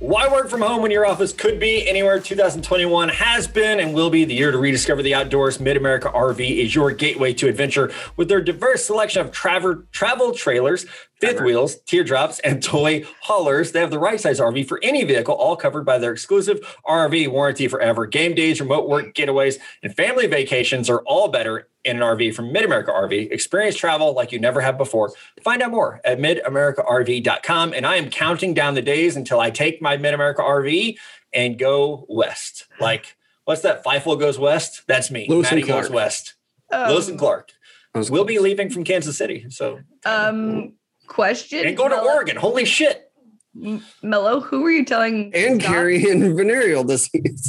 Why work from home when your office could be anywhere? 2021 has been and will be the year to rediscover the outdoors. Mid-America RV is your gateway to adventure with their diverse selection of travel trailers, fifth wheels, teardrops, and toy haulers. They have the right size RV for any vehicle, all covered by their exclusive RV warranty forever. Game days, remote work getaways, and family vacations are all better in an RV from Mid-America RV. Experience travel like you never have before. Find out more at midamericarv.com. And I am counting down the days until I take my Mid-America RV and go west. Like, what's that? Feifel goes west? That's me. Lewis Maddie and Clark. goes west. Lewis and Clark. We'll be leaving from Kansas City. So, question. and going to Oregon. Holy shit. Mello, who were you telling? And carrying venereal disease.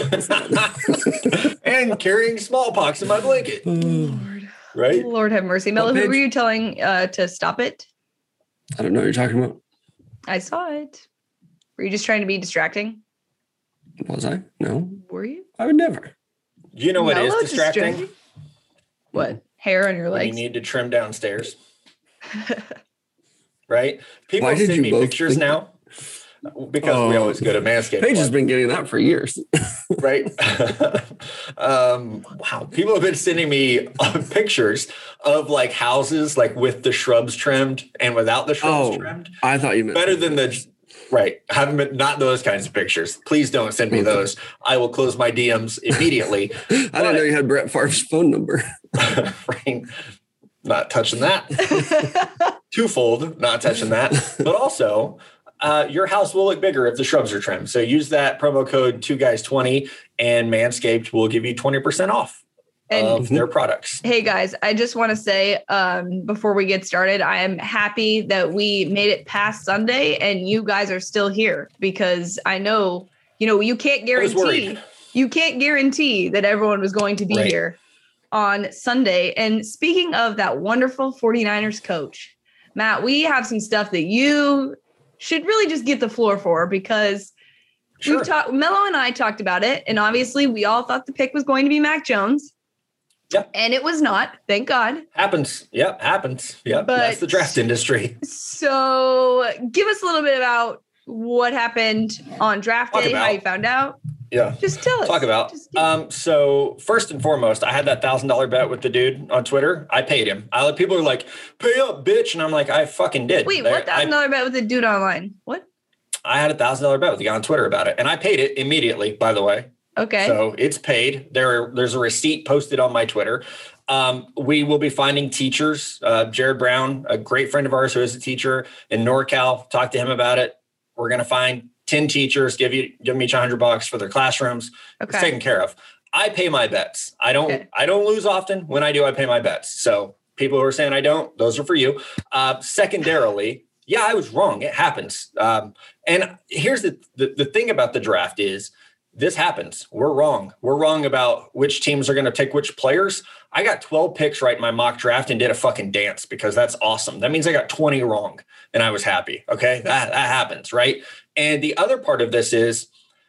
And carrying smallpox in my blanket. Lord. Right? Lord have mercy. Mello, who were you telling to stop it? I don't know what you're talking about. I saw it. Were you just trying to be distracting? Was I? No. Were you? I would never. You know what Mello is distracting? What? Hair on your You legs? need to trim downstairs. Right? People Why did send you me both pictures think now because we always go to Manscaped. Paige has been getting that for years. Right? Wow. People have been sending me pictures of like houses like with the shrubs trimmed and without the shrubs trimmed. I thought you meant Better than the right. Haven't been not those kinds of pictures. Please don't send me those. I will close my DMs immediately. I didn't know you had Brett Favre's phone number. Right. Not touching that. Twofold, not touching that. But also, your house will look bigger if the shrubs are trimmed. So use that promo code 2guys20 and Manscaped will give you 20% off of their products. Hey guys, I just want to say before we get started, I am happy that we made it past Sunday and you guys are still here because I know, you can't guarantee that everyone was going to be here on Sunday. And speaking of that wonderful 49ers coach, Matt, we have some stuff that you should really just get the floor for because we've talked, Mello and I talked about it. And obviously we all thought the pick was going to be Mac Jones. Yep. And it was not, thank God. Happens. Yep. Happens. Yep. But, that's the draft industry. So give us a little bit about what happened on draft day, how you found out. Yeah. Just tell us. Talk about. So first and foremost, I had that $1,000 bet with the dude on Twitter. I paid him. People are like, pay up, bitch. And I'm like, I fucking did. Wait, what $1,000 bet with the dude online? What? I had a $1,000 bet with the guy on Twitter about it. And I paid it immediately, by the way. Okay. So it's paid. There's a receipt posted on my Twitter. We will be finding teachers. Jared Brown, a great friend of ours who is a teacher in NorCal, talked to him about it. We're going to find 10 teachers, give them each $100 for their classrooms. Okay. It's taken care of. I pay my bets. I don't lose often. When I do, I pay my bets. So people who are saying I don't, those are for you. Secondarily, yeah, I was wrong. It happens. And here's the thing about the draft is this happens. We're wrong. We're wrong about which teams are going to take which players. I got 12 picks right in my mock draft and did a fucking dance because that's awesome. That means I got 20 wrong and I was happy. Okay. That happens. Right. And the other part of this is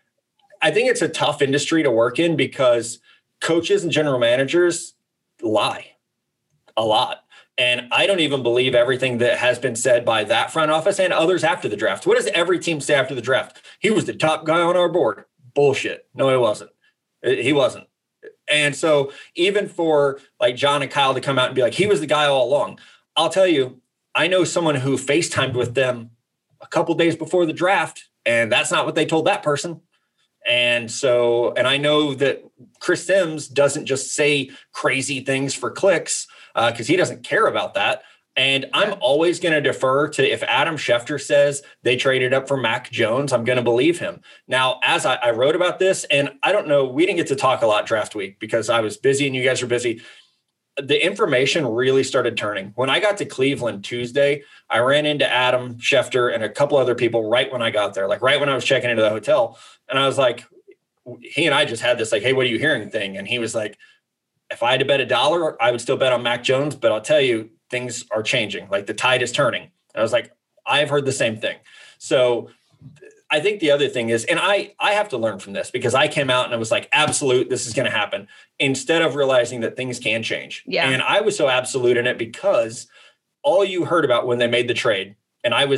I think it's a tough industry to work in because coaches and general managers lie a lot. And I don't even believe everything that has been said by that front office and others after the draft. What does every team say after the draft? He was the top guy on our board. Bullshit. No, he wasn't. He wasn't. And so even for like John and Kyle to come out and be like, he was the guy all along. I'll tell you, I know someone who FaceTimed with them a couple days before the draft, and that's not what they told that person. And so, and I know that Chris Sims doesn't just say crazy things for clicks because he doesn't care about that. And I'm always going to defer to if Adam Schefter says they traded up for Mac Jones, I'm going to believe him. Now, as I wrote about this, and I don't know, we didn't get to talk a lot draft week because I was busy and you guys were busy. The information really started turning. When I got to Cleveland Tuesday, I ran into Adam Schefter and a couple other people right when I got there, like right when I was checking into the hotel. And I was like, he and I just had this like, hey, what are you hearing thing? And he was like, if I had to bet $1, I would still bet on Mac Jones, but I'll tell you, things are changing. Like the tide is turning. And I was like, I've heard the same thing. So I think the other thing is, and I have to learn from this because I came out and I was like, absolute, this is going to happen instead of realizing that things can change. Yeah. And I was so absolute in it because all you heard about when they made the trade, and I was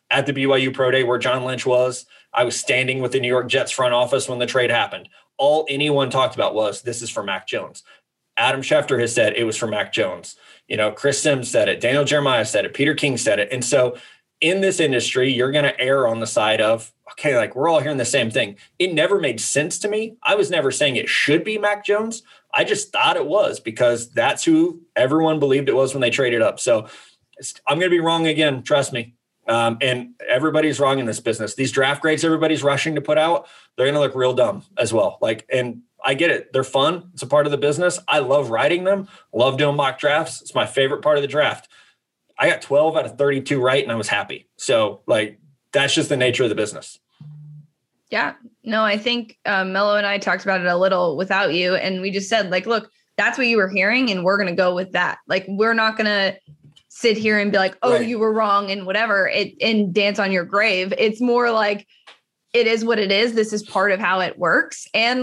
at the BYU Pro Day where John Lynch was. I was standing with the New York Jets front office when the trade happened. All anyone talked about was, this is for Mac Jones. Adam Schefter has said it was for Mac Jones. Chris Sims said it. Daniel Jeremiah said it. Peter King said it. And so in this industry, you're going to err on the side of, okay, like we're all hearing the same thing. It never made sense to me. I was never saying it should be Mac Jones. I just thought it was because that's who everyone believed it was when they traded up. So I'm going to be wrong again. Trust me. And everybody's wrong in this business. These draft grades everybody's rushing to put out, they're going to look real dumb as well. And I get it. They're fun. It's a part of the business. I love writing them. Love doing mock drafts. It's my favorite part of the draft. I got 12 out of 32 right, and I was happy. So, that's just the nature of the business. Yeah. No, I think Mello and I talked about it a little without you, and we just said, look, that's what you were hearing, and we're going to go with that. We're not going to sit here and be like, oh, right, you were wrong and whatever, and dance on your grave. It's more like, it is what it is. This is part of how it works. And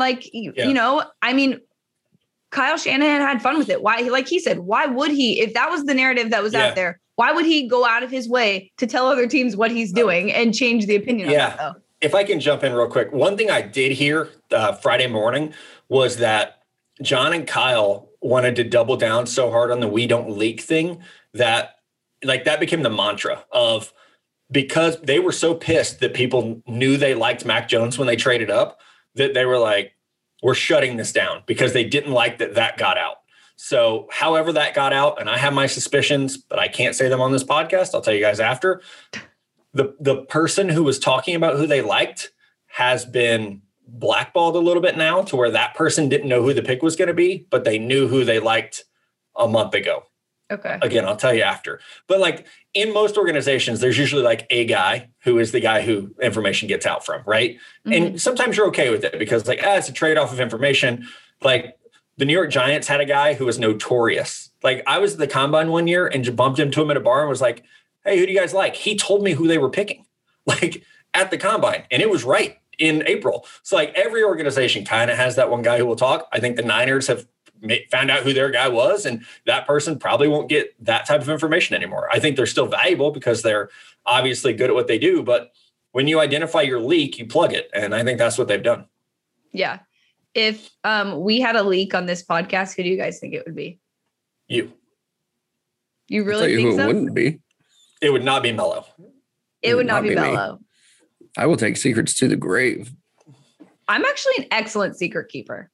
Kyle Shanahan had fun with it. Why, like he said, why would he, if that was the narrative that was out there, why would he go out of his way to tell other teams what he's doing and change the opinion of that, though? If I can jump in real quick, one thing I did hear Friday morning was that John and Kyle wanted to double down so hard on the we don't leak thing that that became the mantra of, because they were so pissed that people knew they liked Mac Jones when they traded up, that they were like, we're shutting this down because they didn't like that got out. So however that got out, and I have my suspicions, but I can't say them on this podcast. I'll tell you guys after. The person who was talking about who they liked has been blackballed a little bit now, to where that person didn't know who the pick was going to be, but they knew who they liked a month ago. Okay. Again, I'll tell you after. But in most organizations, there's usually a guy who is the guy who information gets out from, right? Mm-hmm. And sometimes you're okay with it because it's a trade-off of information. The New York Giants had a guy who was notorious. I was at the combine one year and bumped into him at a bar and was like, hey, who do you guys like? He told me who they were picking, at the combine. And it was right in April. So every organization kind of has that one guy who will talk. I think the Niners have found out who their guy was, and that person probably won't get that type of information anymore. I think they're still valuable because they're obviously good at what they do. But when you identify your leak, you plug it. And I think that's what they've done. Yeah. If we had a leak on this podcast, who do you guys think it would be? You really think so? It wouldn't be. It would not be Mello. It would not be Mello. I will take secrets to the grave. I'm actually an excellent secret keeper.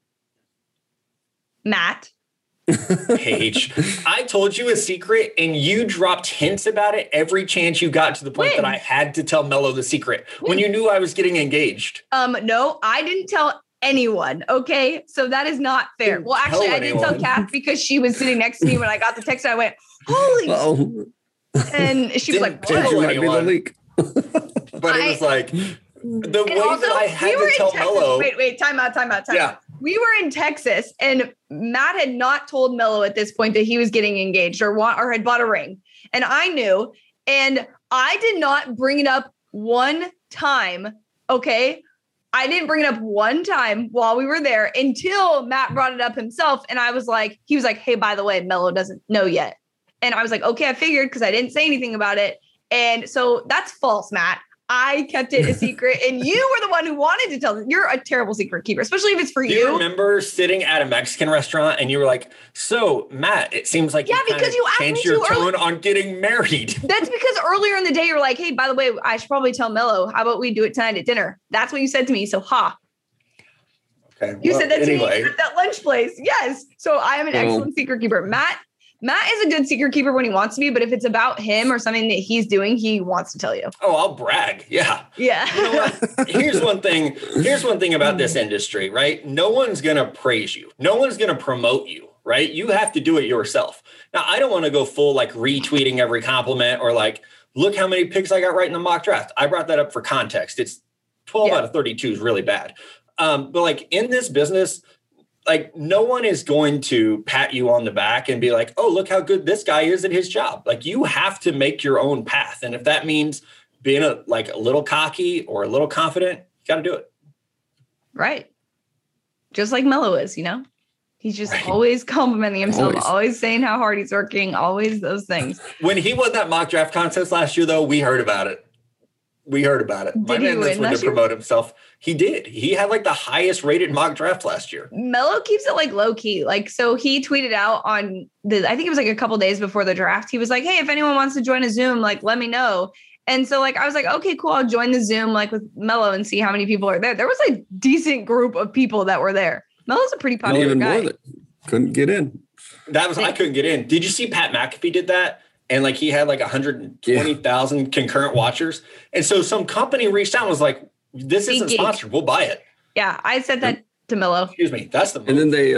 Matt. Paige, I told you a secret and you dropped hints about it every chance you got, to the point that I had to tell Mello the secret when you knew I was getting engaged. No, I didn't tell anyone. Okay. So that is not fair. Well, actually, I did tell Kath because she was sitting next to me when I got the text. And I went, holy. And she was like, what? You might be the leak. But it was the way also, that I had to tell Mello. Wait, time out. Yeah. We were in Texas and Matt had not told Mello at this point that he was getting engaged or had bought a ring. And I knew, and I did not bring it up one time. Okay. I didn't bring it up one time while we were there until Matt brought it up himself. And he was like, hey, by the way, Mello doesn't know yet. And I was like, okay, I figured, because I didn't say anything about it. And so that's false, Matt. I kept it a secret, and you were the one who wanted to tell them. You're a terrible secret keeper, especially if it's for you. Do you remember sitting at a Mexican restaurant and you were like, so Matt, it seems like because you changed your tone on getting married. That's because earlier in the day, you were like, hey, by the way, I should probably tell Mello, how about we do it tonight at dinner? That's what you said to me. So, Okay. You said that to me at that lunch place. Yes. So I am an excellent secret keeper. Matt is a good secret keeper when he wants to be, but if it's about him or something that he's doing, he wants to tell you. Oh, I'll brag. Yeah. Yeah. You know what? Here's one thing about this industry, right? No one's going to praise you. No one's going to promote you, right? You have to do it yourself. Now, I don't want to go full retweeting every compliment or look how many picks I got right in the mock draft. I brought that up for context. It's 12 out of 32 is really bad. But in this business, no one is going to pat you on the back and be like, oh, look how good this guy is at his job. You have to make your own path. And if that means being a little cocky or a little confident, you got to do it. Right. Just like Mello is, he's just always complimenting himself, always saying how hard he's working, always those things. When he won that mock draft contest last year, though, we heard about it. We heard about it. My man knows when to promote himself. He did. He had like the highest rated mock draft last year. Mello keeps it like low key. Like, so he tweeted out on I think it was like a couple days before the draft. He was like, hey, if anyone wants to join a Zoom, like, let me know. And so like, I was like, okay, cool. I'll join the Zoom like with Mello and see how many people are there. There was a decent group of people that were there. Mello's a pretty popular guy. Couldn't get in. I couldn't get in. Did you see Pat McAfee did that? And like, he had like 120,000 concurrent watchers. And so some company reached out and was like, this isn't sponsored. We'll buy it. Yeah. I said that to Mello. Excuse me. That's the move. And then they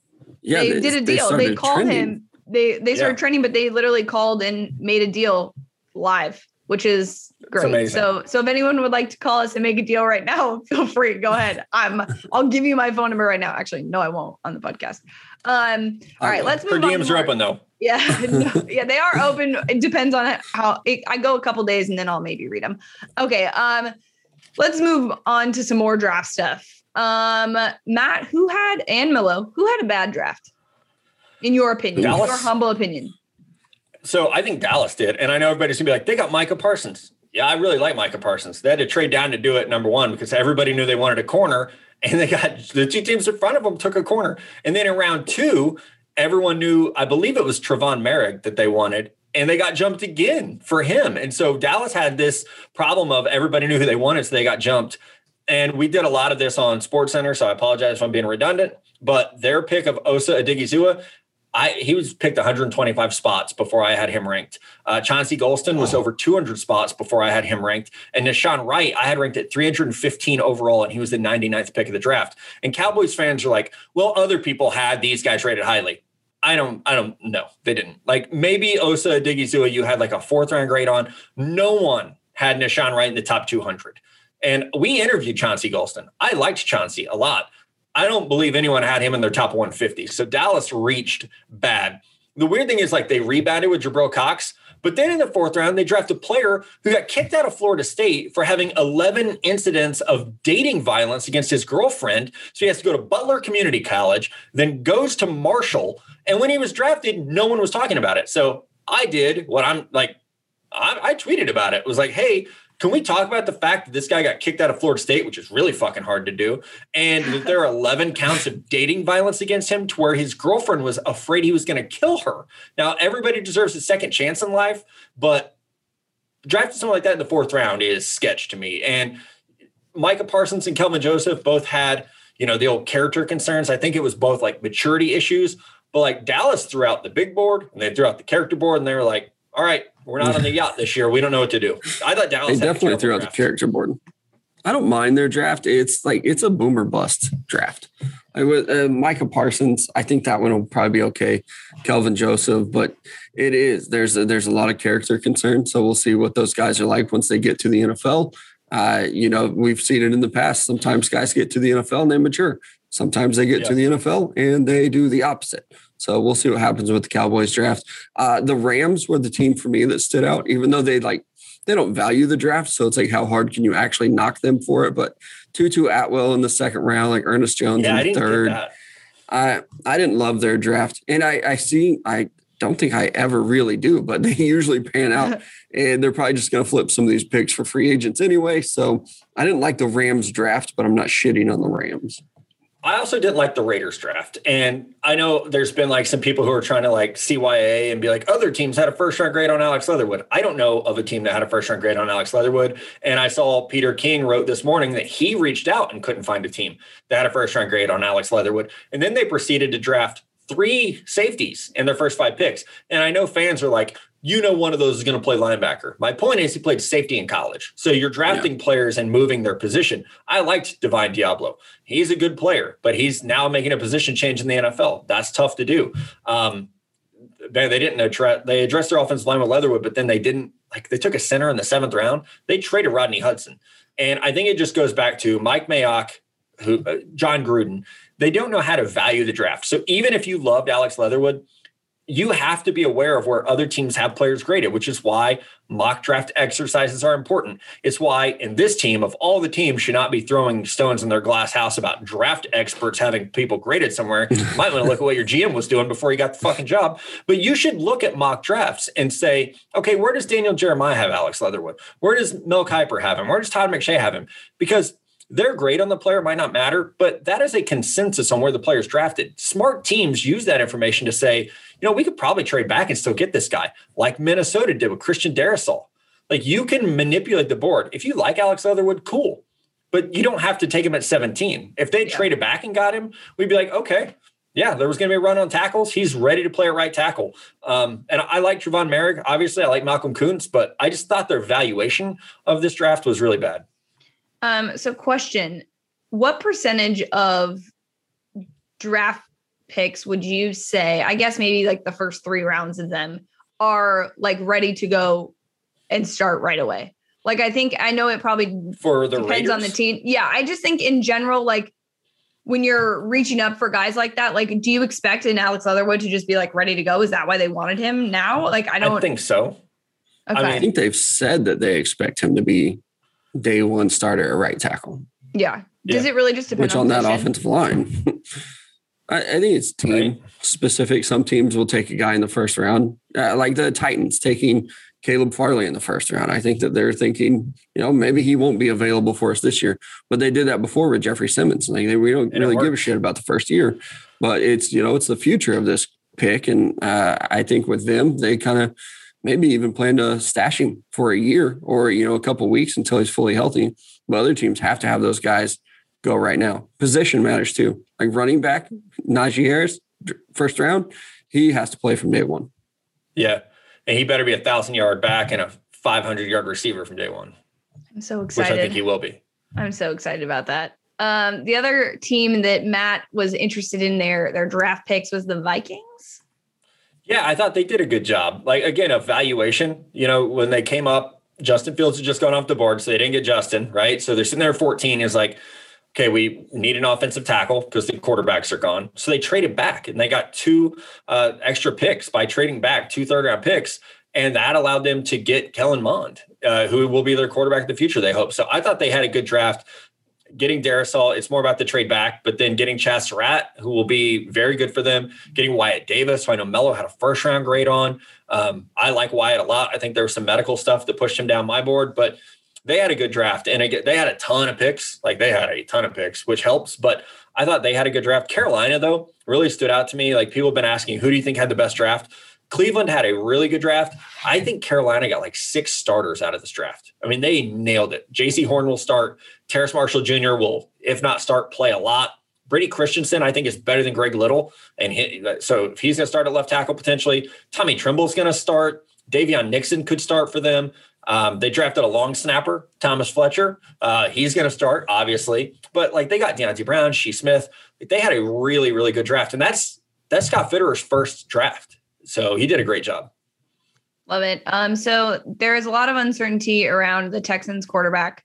did a deal. They called him. They started trending, but they literally called and made a deal live, which is great. So if anyone would like to call us and make a deal right now, feel free. Go ahead. I'll give you my phone number right now. Actually, no, I won't on the podcast. All right, let's move on. Her DMs are open though. Yeah, yeah, they are open. It depends on how I go a couple days and then I'll maybe read them. Okay, let's move on to some more draft stuff. Matt, and Mello, who had a bad draft? In your opinion, your humble opinion. So I think Dallas did. And I know everybody's gonna be like, they got Micah Parsons. Yeah, I really like Micah Parsons. They had to trade down to do it, number one, because everybody knew they wanted a corner. And they got the two teams in front of them took a corner. And then in round 2, everyone knew, I believe it was Trevon Merrick that they wanted. And they got jumped again for him. And so Dallas had this problem of everybody knew who they wanted, so they got jumped. And we did a lot of this on SportsCenter, so I apologize if I'm being redundant. But their pick of Osa Odighizuwa, he was picked 125 spots before I had him ranked. Chauncey Golston was over 200 spots before I had him ranked. And Nahshon Wright, I had ranked at 315 overall, and he was the 99th pick of the draft. And Cowboys fans are like, well, other people had these guys rated highly. I don't know. They didn't. Like, maybe Osa Odighizuwa, you had like a 4th round grade on. No one had Nahshon Wright in the top 200. And we interviewed Chauncey Golston. I liked Chauncey a lot. I don't believe anyone had him in their top 150. So Dallas reached bad. The weird thing is, like, they rebounded with Jabril Cox, but then in the 4th round, they drafted a player who got kicked out of Florida State for having 11 incidents of dating violence against his girlfriend. So he has to go to Butler Community College, then goes to Marshall. And when he was drafted, no one was talking about it. So I did what I'm like, I tweeted about it. It was like, hey, can we talk about the fact that this guy got kicked out of Florida State, which is really fucking hard to do, and that there are 11 counts of dating violence against him to where his girlfriend was afraid he was going to kill her? Now, everybody deserves a second chance in life, but drafting someone like that in the 4th round is sketch to me. And Micah Parsons and Kelvin Joseph both had, the old character concerns. I think it was both like maturity issues, but like Dallas threw out the big board and they threw out the character board, and they were like, all right, we're not on the yacht this year. We don't know what to do. I thought Dallas definitely threw out the character board. I don't mind their draft. It's a boomer bust draft. Micah Parsons, I think that one will probably be okay. Kelvin Joseph, but it is. There's a lot of character concern. So we'll see what those guys are like once they get to the NFL. We've seen it in the past. Sometimes guys get to the NFL and they mature. Sometimes they get to the NFL and they do the opposite. So we'll see what happens with the Cowboys draft. The Rams were the team for me that stood out, even though they don't value the draft. So it's like, how hard can you actually knock them for it? But Tutu Atwell in the 2nd round, like Ernest Jones in the 3rd. I didn't love their draft. And I don't think I ever really do, but they usually pan out. And they're probably just going to flip some of these picks for free agents anyway. So I didn't like the Rams draft, but I'm not shitting on the Rams. I also didn't like the Raiders draft. And I know there's been like some people who are trying to like CYA and be like, other teams had a 1st round grade on Alex Leatherwood. I don't know of a team that had a 1st round grade on Alex Leatherwood. And I saw Peter King wrote this morning that he reached out and couldn't find a team that had a 1st round grade on Alex Leatherwood. And then they proceeded to draft 3 safeties in their first 5 picks. And I know fans are like, one of those is going to play linebacker. My point is he played safety in college. So you're drafting players and moving their position. I liked Divine Diablo. He's a good player, but he's now making a position change in the NFL. That's tough to do. They didn't address, they addressed their offensive line with Leatherwood, but then they didn't, like, they took a center in the 7th round. They traded Rodney Hudson. And I think it just goes back to Mike Mayock, John Gruden. They don't know how to value the draft. So even if you loved Alex Leatherwood, you have to be aware of where other teams have players graded, which is why mock draft exercises are important. It's why in this team, of all the teams, should not be throwing stones in their glass house about draft experts having people graded somewhere. You might want to look at what your GM was doing before he got the fucking job. But you should look at mock drafts and say, okay, where does Daniel Jeremiah have Alex Leatherwood? Where does Mel Kiper have him? Where does Todd McShay have him? Because their grade on the player might not matter, but that is a consensus on where the player's drafted. Smart teams use that information to say, we could probably trade back and still get this guy, like Minnesota did with Christian Darrisaw. Like, you can manipulate the board. If you like Alex Leatherwood, cool, but you don't have to take him at 17. If they traded back and got him, we'd be like, okay, yeah, there was going to be a run on tackles. He's ready to play at right tackle. And I like Trevon Merrick. Obviously, I like Malcolm Kuntz, but I just thought their valuation of this draft was really bad. So question, what percentage of draft picks would you say, I guess maybe like the first 3 rounds of them, are like ready to go and start right away? Like, I know it probably for the depends Raiders? On the team. Yeah. I just think in general, like when you're reaching up for guys like that, like, do you expect an Alex Leatherwood to just be like ready to go? Is that why they wanted him now? Like, I don't think so. Okay. I think they've said that they expect him to be day one starter at right tackle. Yeah. Does it really just depend on that offensive line? I think it's team specific. Some teams will take a guy in the first round, like the Titans taking Caleb Farley in the first round. I think that they're thinking, maybe he won't be available for us this year, but they did that before with Jeffrey Simmons. Like, we don't really give a shit about the first year, but it's, it's the future of this pick. And I think with them, they kind of maybe even plan to stash him for a year or, a couple of weeks until he's fully healthy. But other teams have to have those guys go right now. Position matters too. Like running back, Najee Harris, first round, he has to play from day one. Yeah. And he better be 1,000-yard back and a 500-yard receiver from day one. I'm so excited. Which I think he will be. I'm so excited about that. The other team that Matt was interested in their draft picks was the Vikings. Yeah, I thought they did a good job. Like, again, evaluation, when they came up, Justin Fields had just gone off the board, so they didn't get Justin, right? So they're sitting there at 14 is like, okay, we need an offensive tackle because the quarterbacks are gone. So they traded back and they got 2 extra picks by trading back 2 third-round picks. And that allowed them to get Kellen Mond, who will be their quarterback in the future, they hope. So I thought they had a good draft. Getting Darrisaw, it's more about the trade back, but then getting Chaz Surratt, who will be very good for them. Getting Wyatt Davis, who I know Mello had a first-round grade on. I like Wyatt a lot. I think there was some medical stuff that pushed him down my board, but they had a good draft. And they had a ton of picks. Like, they had a ton of picks, which helps. But I thought they had a good draft. Carolina, though, really stood out to me. Like, people have been asking, who do you think had the best draft? Cleveland had a really good draft. I think Carolina got like 6 starters out of this draft. I mean, they nailed it. J.C. Horn will start. Terrace Marshall Jr. will, if not start, play a lot. Brady Christensen, I think, is better than Greg Little. So if he's going to start at left tackle potentially, Tommy Trimble's going to start. Davion Nixon could start for them. They drafted a long snapper, Thomas Fletcher. He's going to start, obviously. But like, they got Deontay Brown, Shee Smith. They had a really, really good draft. And that's Scott Fitterer's first draft. So he did a great job. Love it. So there is a lot of uncertainty around the Texans quarterback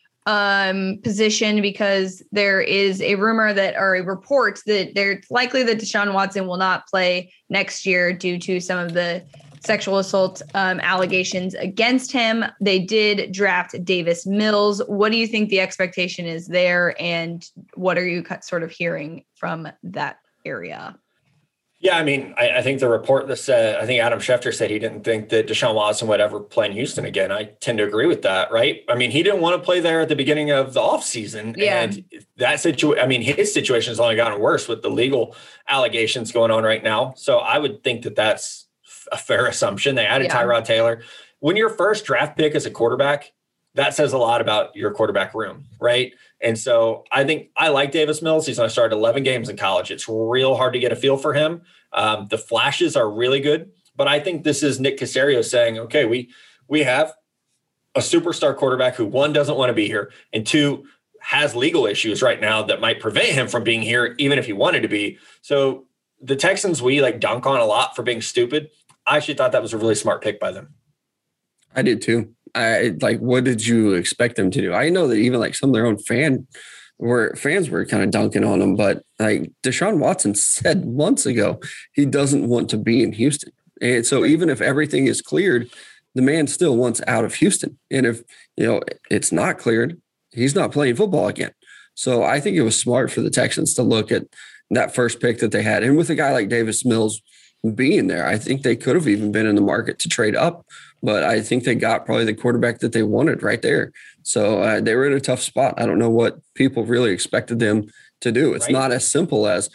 position because there is a rumor that, or a report that it's likely that Deshaun Watson will not play next year due to some of the sexual assault allegations against him. They did draft Davis Mills. What do you think the expectation is there? And what are you sort of hearing from that area? Yeah, I mean, I think the report that said, I think Adam Schefter said he didn't think that Deshaun Watson would ever play in Houston again. I tend to agree with that, right? I mean, he didn't want to play there at the beginning of the offseason. Yeah. And that situation, I mean, his situation has only gotten worse with the legal allegations going on right now. So I would think that that's a fair assumption. They added Tyrod Taylor. When your first draft pick is a quarterback, that says a lot about your quarterback room, right? And so I think I like Davis Mills. He's going to start 11 games in college. It's real hard to get a feel for him. The flashes are really good, but I think this is Nick Caserio saying, okay, we have a superstar quarterback who, 1, doesn't want to be here, and 2, has legal issues right now that might prevent him from being here, even if he wanted to be. So the Texans, we like dunk on a lot for being stupid. I actually thought that was a really smart pick by them. I did too. What did you expect them to do? I know that even like some of their own fan where fans were kind of dunking on him. But like Deshaun Watson said months ago, he doesn't want to be in Houston. And so even if everything is cleared, the man still wants out of Houston. And if, it's not cleared, he's not playing football again. So I think it was smart for the Texans to look at that first pick that they had. And with a guy like Davis Mills being there, I think they could have even been in the market to trade up. But I think they got probably the quarterback that they wanted right there. So they were in a tough spot. I don't know what people really expected them to do. It's not as simple as,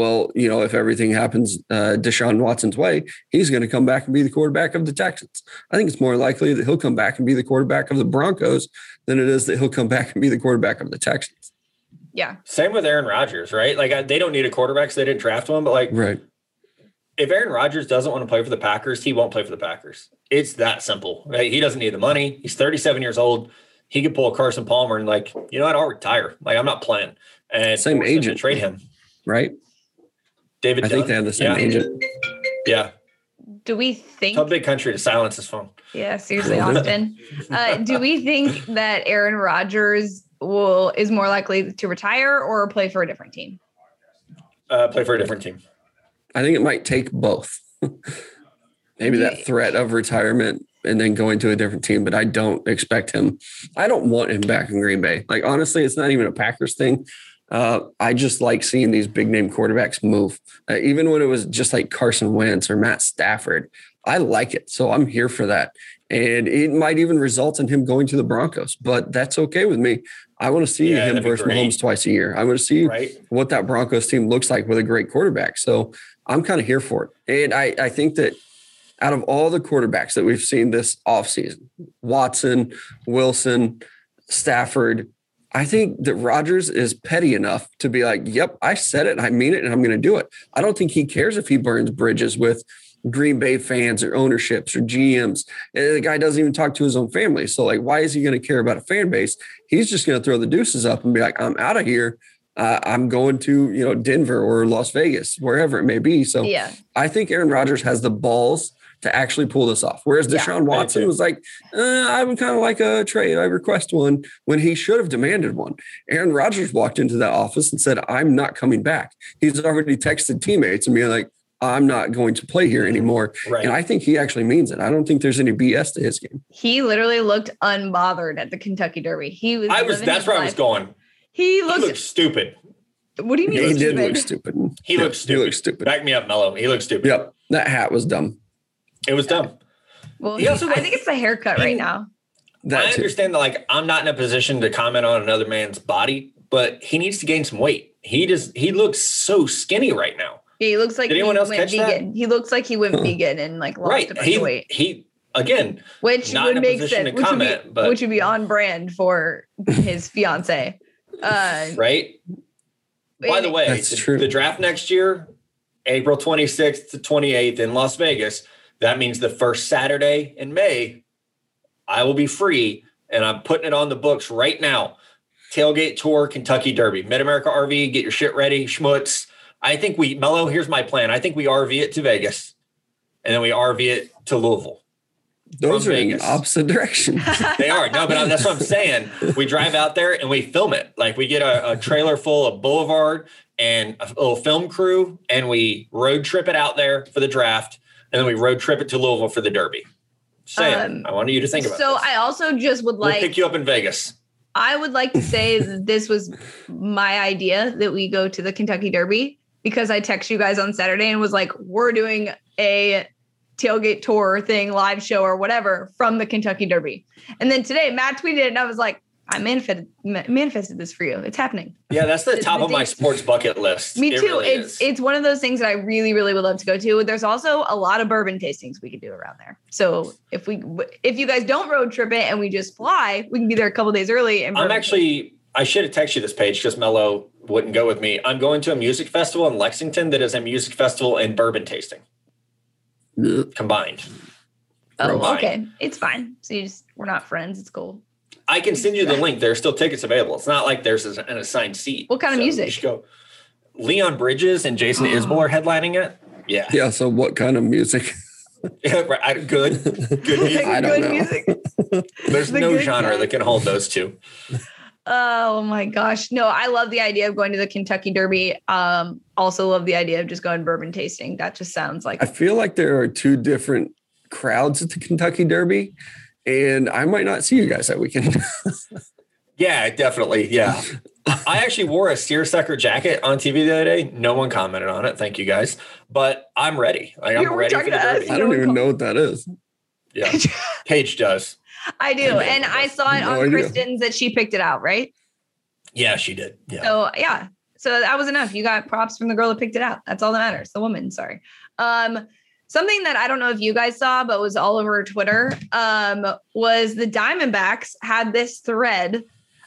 if everything happens Deshaun Watson's way, he's going to come back and be the quarterback of the Texans. I think it's more likely that he'll come back and be the quarterback of the Broncos than it is that he'll come back and be the quarterback of the Texans. Yeah. Same with Aaron Rodgers, right? Like they don't need a quarterback, so they didn't draft one. But if Aaron Rodgers doesn't want to play for the Packers, he won't play for the Packers. It's that simple. Right? He doesn't need the money. He's 37 years old. He could pull a Carson Palmer and I'll retire. I'm not playing. And same agent to trade him, right? David. I think they have the same agent. Yeah. Do we think? Tell Big Country to silence his phone. Yeah, seriously, Austin. Do we think that Aaron Rodgers is more likely to retire or play for a different team? Play for a different team. I think it might take both. Maybe that threat of retirement and then going to a different team, but I don't expect him. I don't want him back in Green Bay. Honestly, it's not even a Packers thing. I just like seeing these big name quarterbacks move. Even when it was just like Carson Wentz or Matt Stafford, I like it. So I'm here for that. And it might even result in him going to the Broncos, but that's okay with me. I want to see him versus Mahomes twice a year. I want to see what that Broncos team looks like with a great quarterback. So I'm kind of here for it. And I think that out of all the quarterbacks that we've seen this offseason, Watson, Wilson, Stafford, I think that Rodgers is petty enough to be like, yep, I said it, I mean it, and I'm going to do it. I don't think he cares if he burns bridges with Green Bay fans or ownerships or GMs. And the guy doesn't even talk to his own family. So why is he going to care about a fan base? He's just going to throw the deuces up and be like, I'm out of here. I'm going to, Denver or Las Vegas, wherever it may be. So I think Aaron Rodgers has the balls to actually pull this off. Whereas Deshaun Watson was like, I would kind of like a trade. I request one when he should have demanded one. Aaron Rodgers walked into that office and said, I'm not coming back. He's already texted teammates and being like, I'm not going to play here anymore. Right. And I think he actually means it. I don't think there's any BS to his game. He literally looked unbothered at the Kentucky Derby. That's where I was going. He looked stupid. What do you mean? He did look stupid. He looked stupid. Back me up, Mello. He looked stupid. Yep. That hat was dumb. It was dumb. Well, I think it's the haircut right now. I understand that, I'm not in a position to comment on another man's body, but he needs to gain some weight. He looks so skinny right now. Yeah, he looks like Did anyone else catch vegan. That? He looks like he went vegan and lost a bunch of weight. He again, which not would in a make position sense, to comment, which would be on brand for his fiance. Right. By the way, the draft next year, April 26th to 28th in Las Vegas. That means the first Saturday in May, I will be free, and I'm putting it on the books right now. Tailgate Tour, Kentucky Derby, Mid-America RV, get your shit ready, schmutz. I think Mello, here's my plan. I think we RV it to Vegas, and then we RV it to Louisville. Those are in opposite directions. They are. No, but that's what I'm saying. We drive out there and we film it. We get a trailer full of Boulevard and a little film crew, and we road trip it out there for the draft. And then we road trip it to Louisville for the Derby. I wanted you to think about this. So I also just would we'll pick you up in Vegas. I would like to say that this was my idea that we go to the Kentucky Derby because I texted you guys on Saturday and was like, we're doing a tailgate tour thing, live show or whatever from the Kentucky Derby. And then today Matt tweeted it and I was like, I manifested this for you. It's happening. Yeah, that's the top of my sports bucket list. Me too. Really it's one of those things that I really, really would love to go to. There's also a lot of bourbon tastings we could do around there. So if you guys don't road trip it and we just fly, we can be there a couple days early. And I should have texted you this page because Mello wouldn't go with me. I'm going to a music festival in Lexington that is a music festival and bourbon tasting combined. Oh, okay. It's fine. So we're not friends. It's cool. I can send you the link. There are still tickets available. It's not like there's an assigned seat. What kind of music? You should go. Leon Bridges and Jason Isbell are headlining it. Yeah. Yeah. So what kind of music? Yeah, right. Good music. I don't know. Music. There's no genre that can hold those two. Oh my gosh. No, I love the idea of going to the Kentucky Derby. Also love the idea of just going bourbon tasting. That just sounds like I feel like there are two different crowds at the Kentucky Derby, and I might not see you guys that weekend. Yeah, definitely. Yeah. I actually wore a seersucker jacket on TV the other day. No one commented on it. Thank you guys. But I'm ready. Like, I'm ready for the Derby. I don't even know what that is. Yeah. Paige does. I do. And I saw it on Kristen's that she picked it out, right? Yeah, she did. Yeah. So, yeah. So that was enough. You got props from the girl that picked it out. That's all that matters. The woman, sorry. Something that I don't know if you guys saw, but was all over Twitter, was the Diamondbacks had this thread.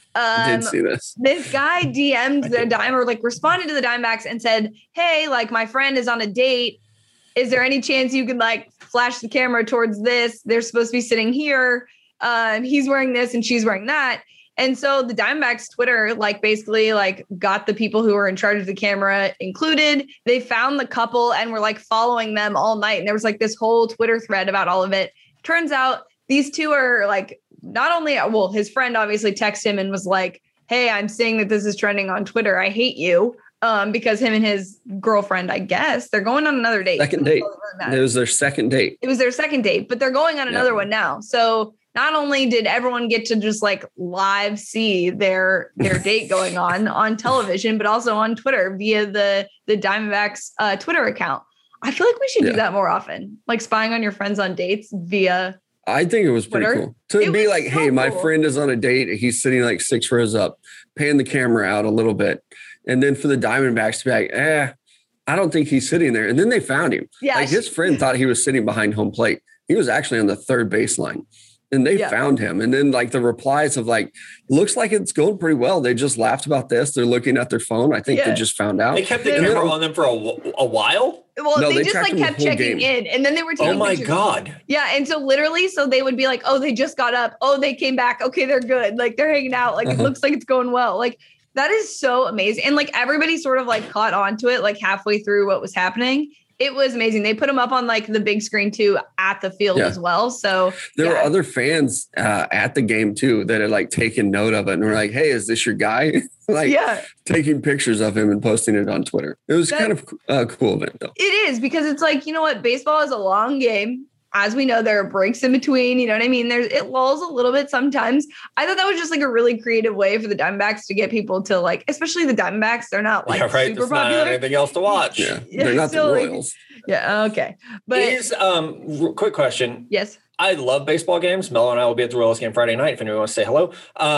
I did see this. This guy DM'd the or like responded to the Diamondbacks and said, "Hey, like my friend is on a date. Is there any chance you could like flash the camera towards this? They're supposed to be sitting here. He's wearing this and she's wearing that." And so the Diamondbacks Twitter, like basically like got the people who were in charge of the camera included. They found the couple and were like following them all night. And there was like this whole Twitter thread about all of it. Turns out these two are like, not only, well, his friend obviously texted him and was like, "Hey, I'm seeing that this is trending on Twitter. I hate you." Because him and his girlfriend, I guess, they're going on another date. Second date. It was their second date. It was their second date, but they're going on another one now. So not only did everyone get to just like live see their date going on television, but also on Twitter via the Diamondbacks Twitter account. I feel like we should do that more often, like spying on your friends on dates via I think it was pretty Twitter. Cool. To be like, so hey, my cool. friend is on a date. He's sitting like 6 rows up, pan the camera out a little bit. And then for the Diamondbacks to be like, I don't think he's sitting there. And then they found him. Yeah, like his friend thought he was sitting behind home plate. He was actually on the third baseline. And they found him. And then like the replies of like, looks like it's going pretty well. They just laughed about this. They're looking at their phone. I think they just found out. They kept the camera on them for a while. Well, no, they just like kept checking in, and then they were taking pictures. God. Yeah. And so literally, so they would be like, "Oh, they just got up. Oh, they came back. Okay, they're good. Like they're hanging out. Like it looks like it's going well." Like that is so amazing. And like everybody sort of like caught on to it like halfway through what was happening. It was amazing. They put them up on like the big screen too at the field as well. So there were other fans at the game too that had like taken note of it and were like, "Hey, is this your guy?" Like taking pictures of him and posting it on Twitter. It was kind of a cool event though. It is, because it's like, you know what? Baseball is a long game. As we know, there are breaks in between. You know what I mean? It lulls a little bit sometimes. I thought that was just like a really creative way for the Diamondbacks to get people to like, especially the Diamondbacks. They're not like super popular. Not anything else to watch. Yeah, they're not the Royals. Okay. But quick question. Yes. I love baseball games. Mello and I will be at the Royals game Friday night if anyone wants to say hello.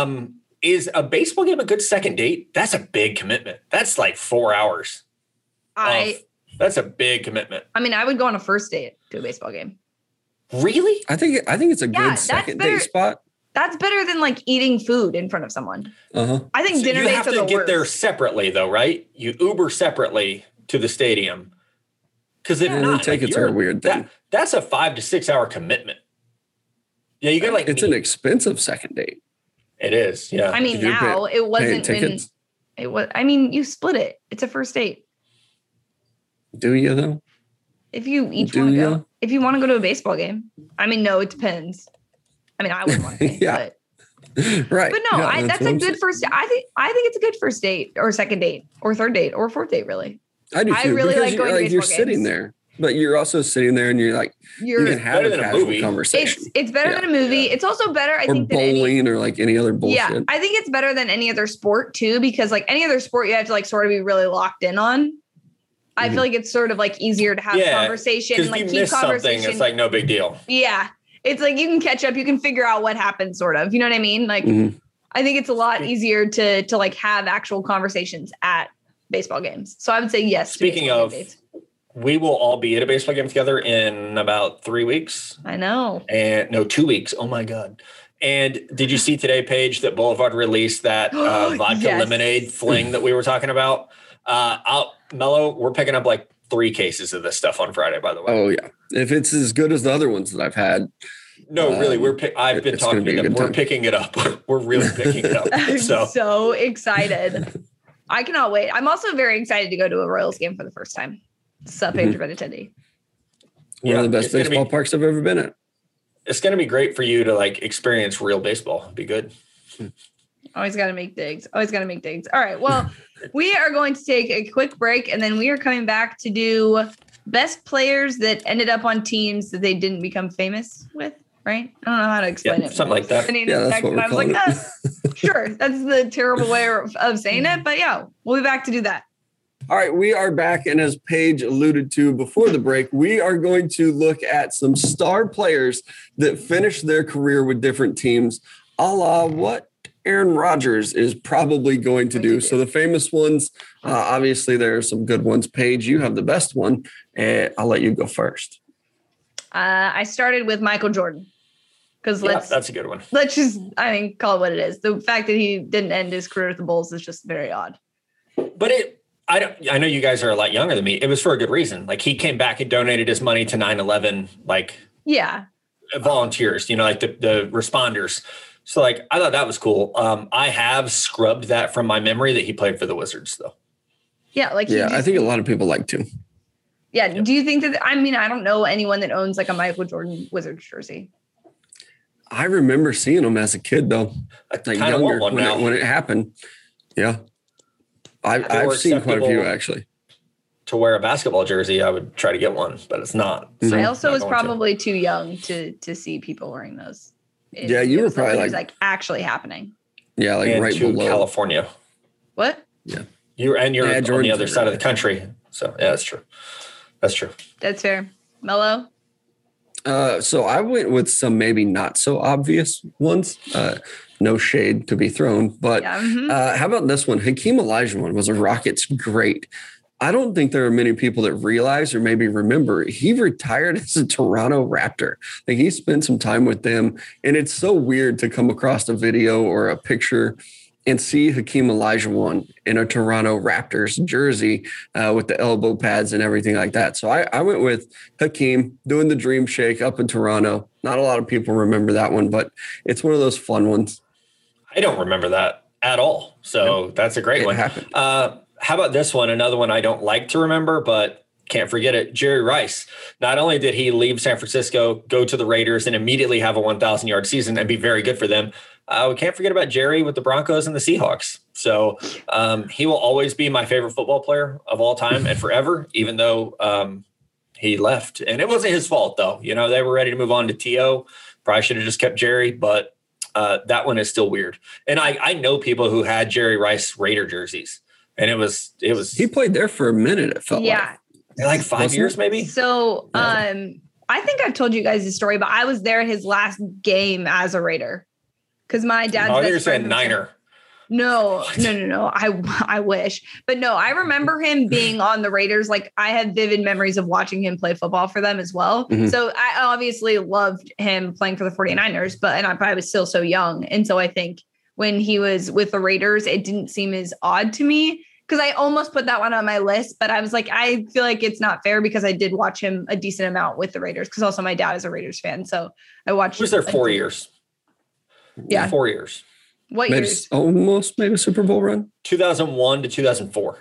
Is a baseball game a good second date? That's a big commitment. That's like 4 hours. That's a big commitment. I mean, I would go on a first date to a baseball game. Really? I think it's a good second date spot. That's better than like eating food in front of someone. I think dinner dates are the worst. You have to get there separately though, right? You Uber separately to the stadium. Because if not, tickets are a weird thing. That's a 5 to 6 hour commitment. Yeah, you got like it's an expensive second date. It is, yeah. I mean, now it wasn't when it was. I mean, you split it. It's a first date. Do you though? If you each want to go, if you want to go to a baseball game, I mean, no, it depends. I mean, I would want to, but right. But no, that's a good first. I think it's a good first date or second date or third date or fourth date. Really, I do too. I really like going to baseball you're games. sitting there. But you're also sitting there and you're like, you can have a casual conversation. It's better than a movie. Yeah. It's also better, I think, than bowling or like any other bullshit. Yeah, I think it's better than any other sport too, because like any other sport, you have to like sort of be really locked in on. I feel like it's sort of like easier to have conversation, like keep conversation. It's like no big deal. Yeah, it's like you can catch up, you can figure out what happened, sort of. You know what I mean? Like, I think it's a lot easier to like have actual conversations at baseball games. So I would say yes. Speaking of. We will all be at a baseball game together in about 3 weeks. I know. And no, 2 weeks. Oh my God. And did you see today, Paige, that Boulevard released that vodka lemonade fling that we were talking about? Mello, we're picking up like 3 cases of this stuff on Friday, by the way. Oh yeah. If it's as good as the other ones that I've had. No, really, I've been talking to them. We're picking it up. We're really picking it up. I'm so excited. I cannot wait. I'm also very excited to go to a Royals game for the first time. Sup, Paige Benintendi. One of the best baseball parks I've ever been at. It's going to be great for you to like experience real baseball. It'd be good. Always got to make digs. Always got to make digs. All right. Well, we are going to take a quick break, and then we are coming back to do best players that ended up on teams that they didn't become famous with. Right? I don't know how to explain it. Something like that. Yeah, that's what we're calling it. Sure. That's the terrible way of saying it. But yeah, we'll be back to do that. All right, we are back. And as Paige alluded to before the break, we are going to look at some star players that finished their career with different teams, a la what Aaron Rodgers is probably going to do. So the famous ones, obviously there are some good ones. Paige, you have the best one. And I'll let you go first. I started with Michael Jordan. Because that's a good one. Let's just, call it what it is. The fact that he didn't end his career with the Bulls is just very odd. But I know you guys are a lot younger than me. It was for a good reason. Like he came back and donated his money to 9/11, volunteers, like the responders. So like, I thought that was cool. I have scrubbed that from my memory that he played for the Wizards though. Yeah. I think a lot of people like to. Yeah. Yep. Do you think that, I don't know anyone that owns like a Michael Jordan Wizards jersey. I remember seeing him as a kid though. Like younger when it happened. Yeah. I've seen quite a few actually. To wear a basketball jersey, I would try to get one, but it's not. So I also was probably too young to see people wearing those. You were probably like actually happening. Yeah, like right below California. What? Yeah. You're on the other side of the country. So yeah, that's true. That's fair. Mello? So I went with some maybe not so obvious ones. No shade to be thrown, but how about this one? Hakeem Olajuwon was a Rockets great. I don't think there are many people that realize or maybe remember he retired as a Toronto Raptor. Like he spent some time with them, and it's so weird to come across a video or a picture and see Hakeem Olajuwon in a Toronto Raptors jersey with the elbow pads and everything like that. So I went with Hakeem doing the Dream Shake up in Toronto. Not a lot of people remember that one, but it's one of those fun ones. I don't remember that at all. So that's a great one. Happened. How about this one? Another one I don't like to remember, but can't forget it. Jerry Rice. Not only did he leave San Francisco, go to the Raiders, and immediately have a 1,000-yard season and be very good for them, we can't forget about Jerry with the Broncos and the Seahawks. So he will always be my favorite football player of all time and forever, even though he left. And it wasn't his fault, though. They were ready to move on to T.O. Probably should have just kept Jerry, but that one is still weird. And I know like who had Jerry Rice Raider jerseys. And it was he played there for a minute, it felt like 5 years maybe. So I think I've told you guys this story, but I was there at his last game as a Raider because my dad's you're saying Niner. No. I wish. But no, I remember him being on the Raiders. Like I have vivid memories of watching him play football for them as well. Mm-hmm. So I obviously loved him playing for the 49ers, and I was still so young. And so I think when he was with the Raiders, it didn't seem as odd to me because I almost put that one on my list, but I was like, I feel like it's not fair because I did watch him a decent amount with the Raiders because also my dad is a Raiders fan. So I watched. He was there 4 years. Yeah. 4 years. What maybe years? Almost maybe a Super Bowl run. 2001 to 2004.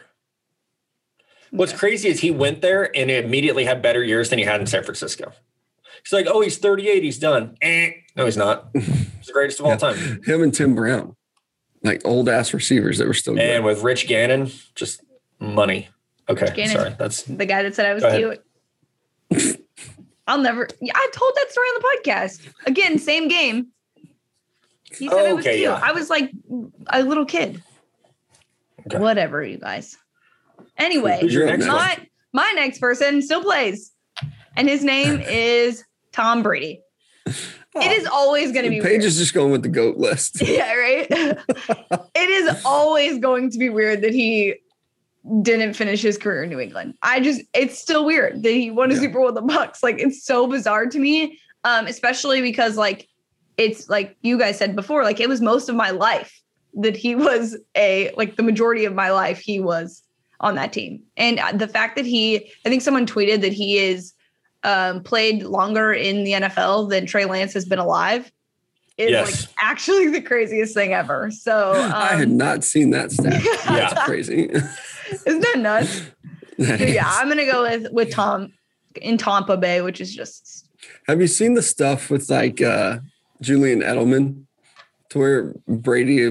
What's crazy is he went there and immediately had better years than he had in San Francisco. He's like, oh, he's 38. He's done. No, he's not. He's the greatest of all time. Him and Tim Brown, like old ass receivers that were still good. And with Rich Gannon, just money. Okay, sorry. That's the guy that said I was cute. I'll never. I told that story on the podcast. Again, same game. He said I was cute. Yeah. I was like a little kid. Okay. Whatever, you guys. Anyway, my next person still plays, and his name is Tom Brady. It is always going to be Paige is just going with the GOAT list. Yeah, right? It is always going to be weird that he didn't finish his career in New England. It's still weird that he won a Super Bowl with the Bucs. Like, it's so bizarre to me, especially because, like, it's like you guys said before, like, it was most of my life that he was the majority of my life, he was on that team. And the fact that I think someone tweeted that he is played longer in the NFL than Trey Lance has been alive is like actually the craziest thing ever. So I had not seen that stat. That's crazy. Isn't that nuts? I'm going to go with Tom in Tampa Bay, which is just. Have you seen the stuff with like Julian Edelman to where Brady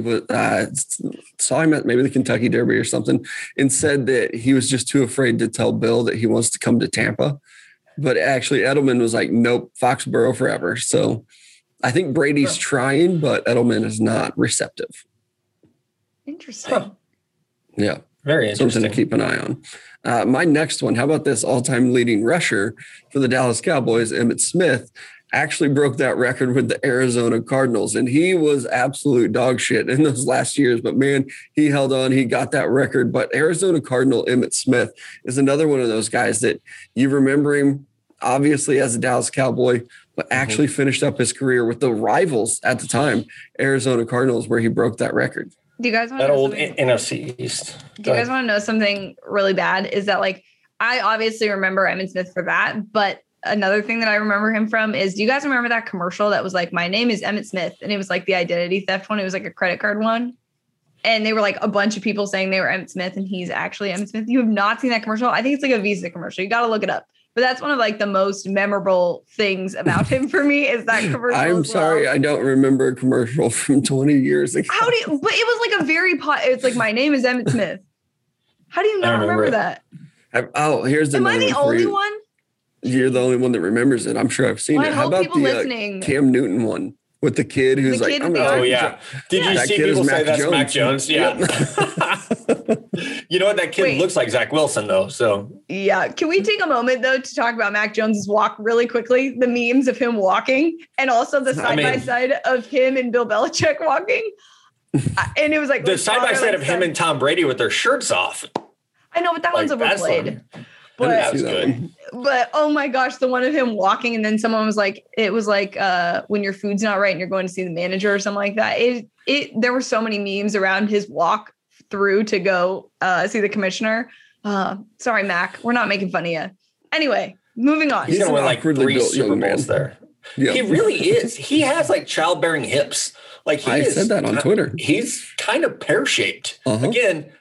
saw him at maybe the Kentucky Derby or something and said that he was just too afraid to tell Bill that he wants to come to Tampa. But actually, Edelman was like, nope, Foxborough forever. So I think Brady's trying, but Edelman is not receptive. Interesting. Huh. Yeah. Very interesting. Something to keep an eye on. My next one, how about this all-time leading rusher for the Dallas Cowboys, Emmitt Smith, actually broke that record with the Arizona Cardinals. And he was absolute dog shit in those last years. But, man, he held on. He got that record. But Arizona Cardinal Emmitt Smith is another one of those guys that you remember him, obviously, as a Dallas Cowboy, but actually finished up his career with the rivals at the time, Arizona Cardinals, where he broke that record. Do you guys want that to know old something? NFC East? Do you guys want to know something really bad? Is that like I obviously remember Emmitt Smith for that, but another thing that I remember him from is, do you guys remember that commercial that was like, my name is Emmitt Smith, and it was like the identity theft one? It was like a credit card one, and they were like a bunch of people saying they were Emmitt Smith, and he's actually Emmitt Smith. You have not seen that commercial? I think it's like a Visa commercial. You got to look it up. But that's one of like the most memorable things about him for me is that commercial. I'm sorry, I don't remember a commercial from 20 years ago. How do you? But it was like a very it's like, my name is Emmitt Smith. How do you not remember that? Here's the. Am I the only one? You're the only one that remembers it. I'm sure I've seen it. How about the Cam Newton one with the kid who's the like, kid oh yeah. Did you see people say that's Mac Jones? Yeah. You know what? That kid looks like Zach Wilson though. So yeah. Can we take a moment though to talk about Mac Jones's walk really quickly? The memes of him walking, and also the side by side of him and Bill Belichick walking. And it was like the side by side of him and Tom Brady with their shirts off. I know, but that one's overplayed. But that was good. But oh my gosh, the one of him walking, and then someone was like, it was like when your food's not right and you're going to see the manager or something like that. There were so many memes around his walk through to go see the commissioner. Sorry, Mac, we're not making fun of you. Anyway, moving on. He's gonna win like 3 Super Bowls there. Yeah. He really is. He has like childbearing hips. Like I said that on Twitter. He's kind of pear-shaped. Again,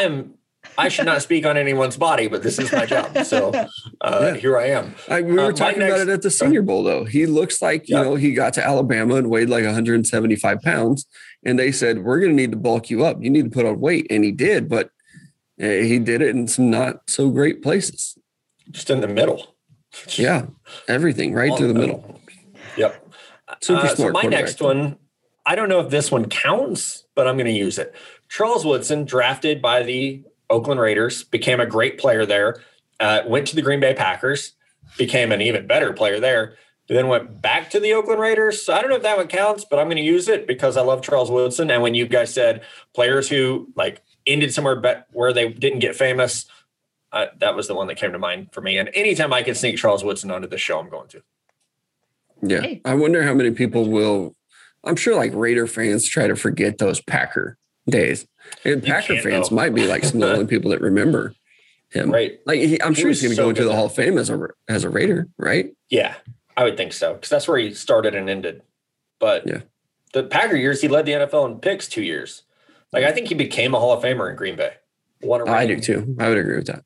I should not speak on anyone's body, but this is my job. So here I am. We were talking about it at the Senior Bowl, though. He looks like, you know, he got to Alabama and weighed like 175 pounds. And they said, we're going to need to bulk you up. You need to put on weight. And he did, but he did it in some not so great places. Just in the middle. Yeah. Everything right through the middle. Yep. Super smart. So my next one, I don't know if this one counts, but I'm going to use it. Charles Woodson, drafted by the Oakland Raiders, became a great player there, went to the Green Bay Packers, became an even better player there, then went back to the Oakland Raiders. So I don't know if that one counts, but I'm going to use it because I love Charles Woodson. And when you guys said players who like ended somewhere where they didn't get famous, that was the one that came to mind for me. And anytime I can sneak Charles Woodson onto the show, I'm going to. Yeah. Hey. I wonder how many people will, I'm sure like Raider fans try to forget those Packer days. And Packer fans might be like some of the only people that remember him. Right. Like I'm sure he's going to go into the Hall of Fame as a Raider, right? Yeah, I would think so. Because that's where he started and ended. But the Packer years, he led the NFL in picks 2 years. Like I think he became a Hall of Famer in Green Bay. I do too. I would agree with that.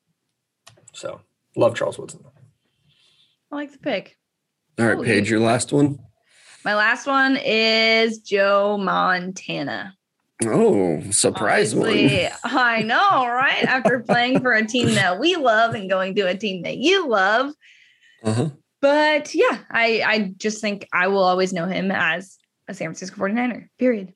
So love Charles Woodson. I like the pick. All right, Paige, your last one. My last one is Joe Montana. Oh, surprise one. I know, right? After playing for a team that we love and going to a team that you love. But yeah, I just think I will always know him as a San Francisco 49er, period.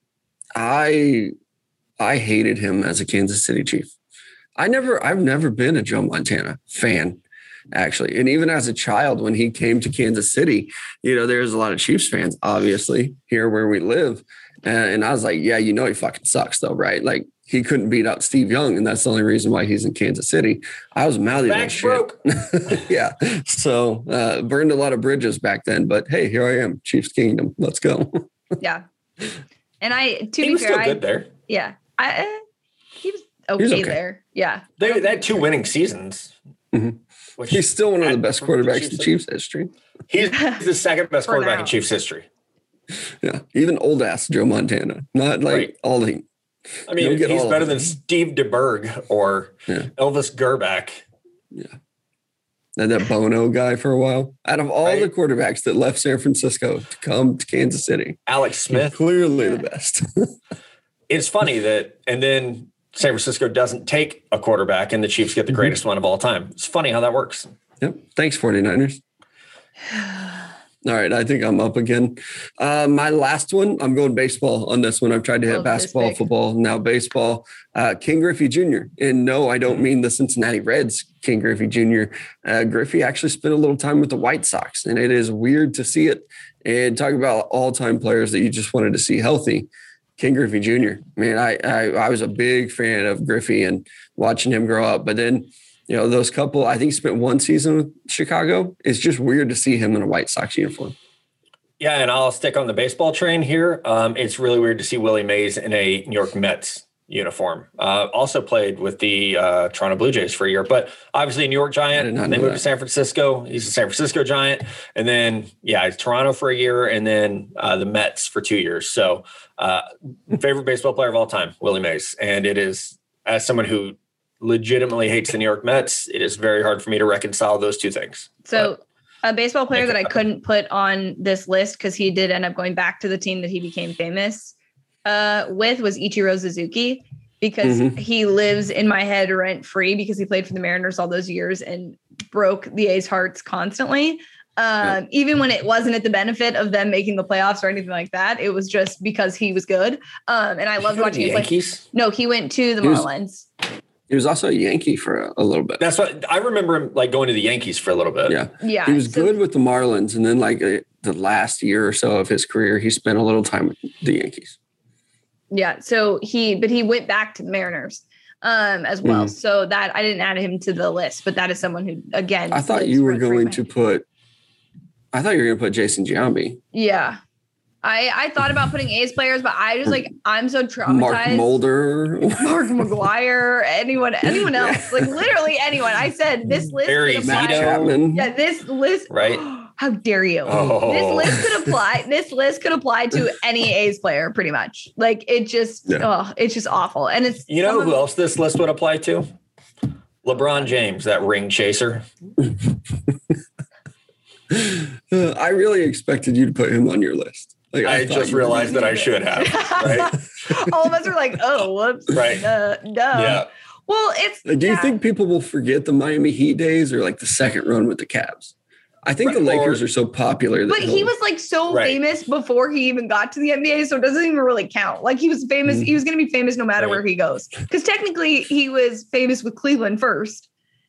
I hated him as a Kansas City Chief. I've never been a Joe Montana fan, actually. And even as a child, when he came to Kansas City, you know, there's a lot of Chiefs fans, obviously, here where we live. And I was like, yeah, you know, he fucking sucks though, right? Like he couldn't beat out Steve Young. And that's the only reason why he's in Kansas City. I was mouthy that shit. Yeah. So burned a lot of bridges back then, but hey, here I am, Chiefs Kingdom. Let's go. Yeah. And he was still good there. Yeah. He was okay there. Yeah. They had 2 winning seasons. Mm-hmm. He's still one of the best quarterbacks in Chiefs history. He's the second best quarterback in Chiefs history. Yeah, even old ass Joe Montana, not like all the. I mean, he's better than Steve DeBerg or Elvis Gerback. Yeah, that Bono guy for a while. Out of all the quarterbacks that left San Francisco to come to Kansas City, Alex Smith, clearly the best. It's funny that, and then San Francisco doesn't take a quarterback and the Chiefs get the greatest one of all time. It's funny how that works. Yep. Thanks, 49ers. All right, I think I'm up again. My last one, I'm going baseball on this one. I've tried to hit basketball, football, now baseball. King Griffey Jr. And no, I don't mean the Cincinnati Reds King Griffey Jr. Griffey actually spent a little time with the White Sox, and it is weird to see it. And talk about all-time players that you just wanted to see healthy. King Griffey Jr. Man, I was a big fan of Griffey and watching him grow up. But then, those couple, I think he spent one season with Chicago. It's just weird to see him in a White Sox uniform. Yeah, and I'll stick on the baseball train here. It's really weird to see Willie Mays in a New York Mets uniform. Also played with the Toronto Blue Jays for a year, but obviously a New York Giant. They moved to San Francisco. He's a San Francisco Giant. And then, he's Toronto for a year, and then the Mets for 2 years. So favorite baseball player of all time, Willie Mays. And it is, as someone who legitimately hates the New York Mets, it is very hard for me to reconcile those two things. So a baseball player that I couldn't put on this list because he did end up going back to the team that he became famous with was Ichiro Suzuki, because he lives in my head rent free because he played for the Mariners all those years and broke the A's hearts constantly. Even when it wasn't at the benefit of them making the playoffs or anything like that, it was just because he was good. And I loved watching him play. No, he went to the Marlins. He was also a Yankee for a little bit. That's what I remember him going to the Yankees for a little bit. Yeah. He was good with the Marlins. And then the last year or so of his career, he spent a little time with the Yankees. Yeah. So he went back to the Mariners as well. So that I didn't add him to the list, but that is someone who, again, I thought you were going to put Jason Giambi. Yeah. I thought about putting A's players, but I just I'm so traumatized. Mark Mulder, Mark McGuire, anyone else, literally anyone. I said this list Barry could apply. Chapman. Yeah, this list. Right. How dare you? Oh. This list could apply to any A's player, pretty much. It's just awful. And it's who else this list would apply to? LeBron James, that ring chaser. I really expected you to put him on your list. I just realized that I should have. Right? All of us are like, oh, whoops. Right. No. Yeah. Well, it's. Do you think people will forget the Miami Heat days or the second run with the Cavs? I think the Lakers are so popular. But he was so famous before he even got to the NBA, so it doesn't even really count. He was famous. He was going to be famous no matter where he goes. Because technically he was famous with Cleveland first.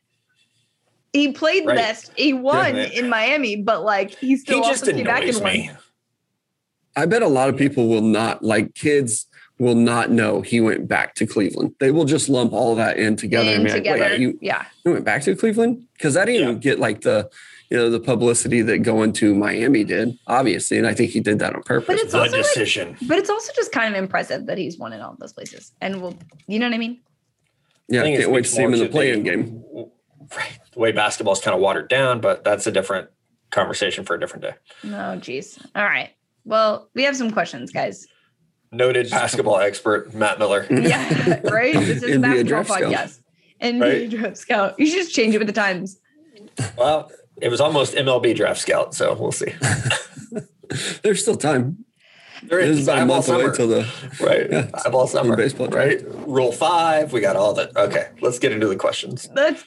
He played the best. He won in Miami, but he still also came back and won. I bet a lot of people will not, kids will not know he went back to Cleveland. They will just lump all that in together. You went back to Cleveland? Because that didn't even get the publicity that going to Miami did, obviously. And I think he did that on purpose. But it's also but it's also just kind of impressive that he's won in all those places. And you know what I mean? Yeah, I can't wait to see him in the play-in game. Right. The way basketball is kind of watered down, but that's a different conversation for a different day. Oh, geez. All right. Well, we have some questions, guys. Noted basketball expert, Matt Miller. Yeah, right? This is a basketball podcast. NBA Draft Scout. You should just change it with the times. Well, it was almost MLB Draft Scout, so we'll see. There's still time. There is about a month away till the eyeball summer, baseball, right? Rule 5, we got all that. Okay, let's get into the questions.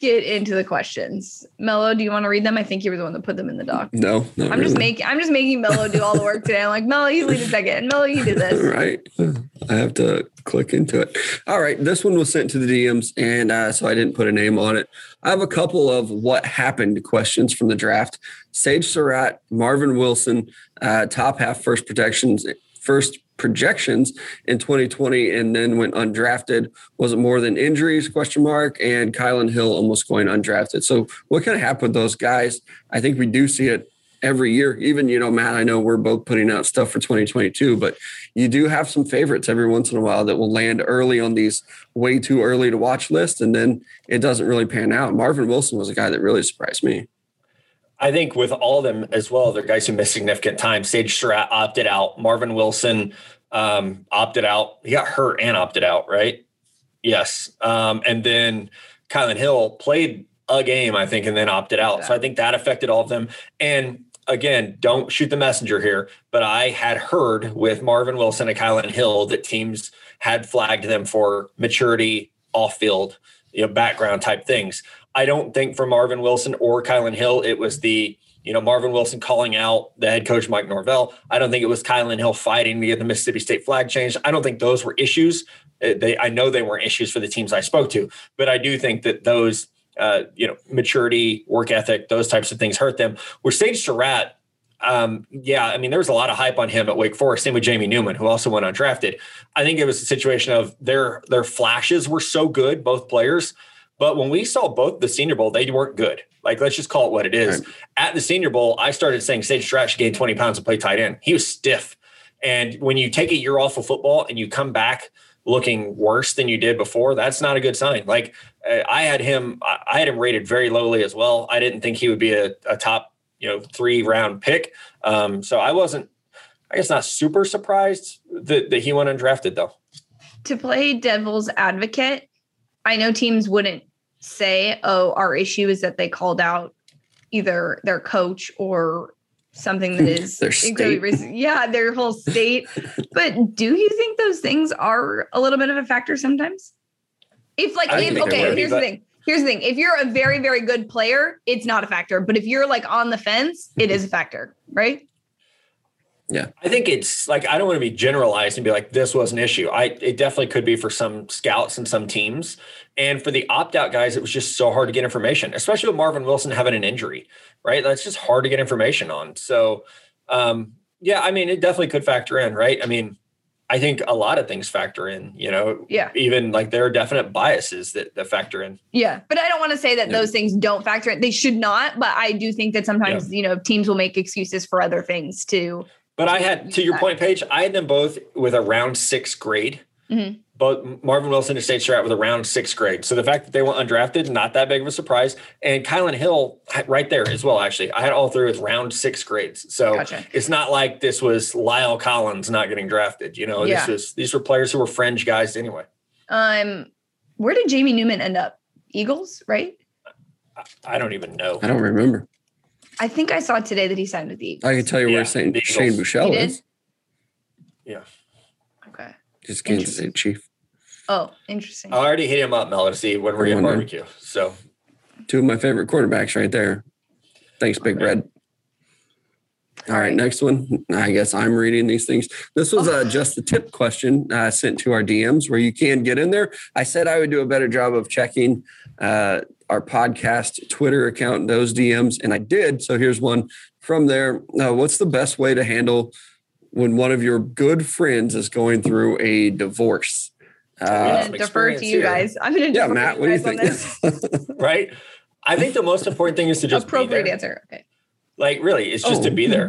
Mello, do you want to read them? I think you were the one that put them in the doc. No, I'm just making Mello do all the work today. I'm like, Mello, you lead a second, and Mello, you do this. Right. I have to click into it. All right, this one was sent to the DMs, and so I didn't put a name on it. I have a couple of what happened questions from the draft. Sage Surratt, Marvin Wilson, top half first projections in 2020, and then went undrafted. Was it more than injuries? ? And Kylan Hill almost going undrafted. So what kind of happened with those guys? I think we do see it every year. Even, Matt, I know we're both putting out stuff for 2022, but you do have some favorites every once in a while that will land early on these way too early to watch lists, and then it doesn't really pan out. Marvin Wilson was a guy that really surprised me. I think with all of them as well, they're guys who missed significant time. Sage Surratt opted out. Marvin Wilson opted out. He got hurt and opted out, right? Yes. And then Kylan Hill played a game, I think, and then opted out. Yeah. So I think that affected all of them. And again, don't shoot the messenger here, but I had heard with Marvin Wilson and Kylan Hill that teams had flagged them for maturity, off-field, background type things. I don't think for Marvin Wilson or Kylan Hill, it was the, Marvin Wilson calling out the head coach, Mike Norvell. I don't think it was Kylan Hill fighting to get the Mississippi State flag changed. I don't think those were issues. I know they weren't issues for the teams I spoke to, but I do think that those, maturity, work ethic, those types of things hurt them. Where Sage Surratt, there was a lot of hype on him at Wake Forest. Same with Jamie Newman, who also went undrafted. I think it was a situation of their flashes were so good, both players. But when we saw both the Senior Bowl, they weren't good. Like, let's just call it what it is. Right. At the Senior Bowl, I started saying Sage Surratt should gain 20 pounds and play tight end. He was stiff. And when you take a year off of football and you come back looking worse than you did before, that's not a good sign. Like, I had him rated very lowly as well. I didn't think he would be a top, 3-round pick. So I wasn't, I guess, not super surprised that he went undrafted, though. To play devil's advocate, I know teams wouldn't say, oh, our issue is that they called out either their coach or something that is their state. Their whole state. But do you think those things are a little bit of a factor sometimes? Here's the thing. If you're a very, very good player, it's not a factor. But if you're like on the fence, it is a factor, right? Yeah. I think it's like, I don't want to be generalized and be like, this was an issue. It definitely could be for some scouts and some teams. And for the opt-out guys, it was just so hard to get information, especially with Marvin Wilson having an injury, right? That's just hard to get information on. So, it definitely could factor in, right? I mean, I think a lot of things factor in, even like there are definite biases that factor in. Yeah. But I don't want to say that those things don't factor in. They should not. But I do think that sometimes, teams will make excuses for other things too. But I had, to your point, Paige, I had them both with around 6th grade. Mm-hmm. Both Marvin Wilson and Sage Surratt with around 6th grade. So the fact that they went undrafted, not that big of a surprise. And Kylan Hill right there as well, actually. I had all three with round 6th grades. So Gotcha. It's not like this was Lyle Collins not getting drafted. These were players who were fringe guys anyway. Where did Jamie Newman end up? Eagles, right? I don't even know. I don't remember. I think I saw today that he signed with the Eagles. I can tell you where Shane Buechele is. Yeah. Okay. Just Kansas City Chief. Oh, interesting. I already hit him up, Mel, to see when we're getting barbecue. So, 2 of my favorite quarterbacks right there. Thanks, Big Red. All right, next one. I guess I'm reading these things. This was just a tip question sent to our DMs where you can get in there. I said I would do a better job of checking our podcast Twitter account, those DMs, and I did. So here's one from there. What's the best way to handle when one of your good friends is going through a divorce? I'm going to defer to you guys. I'm going to defer Matt, to you guys on this. Right? I think the most important thing is to just appropriate answer. Okay. Like, really, it's just to be there,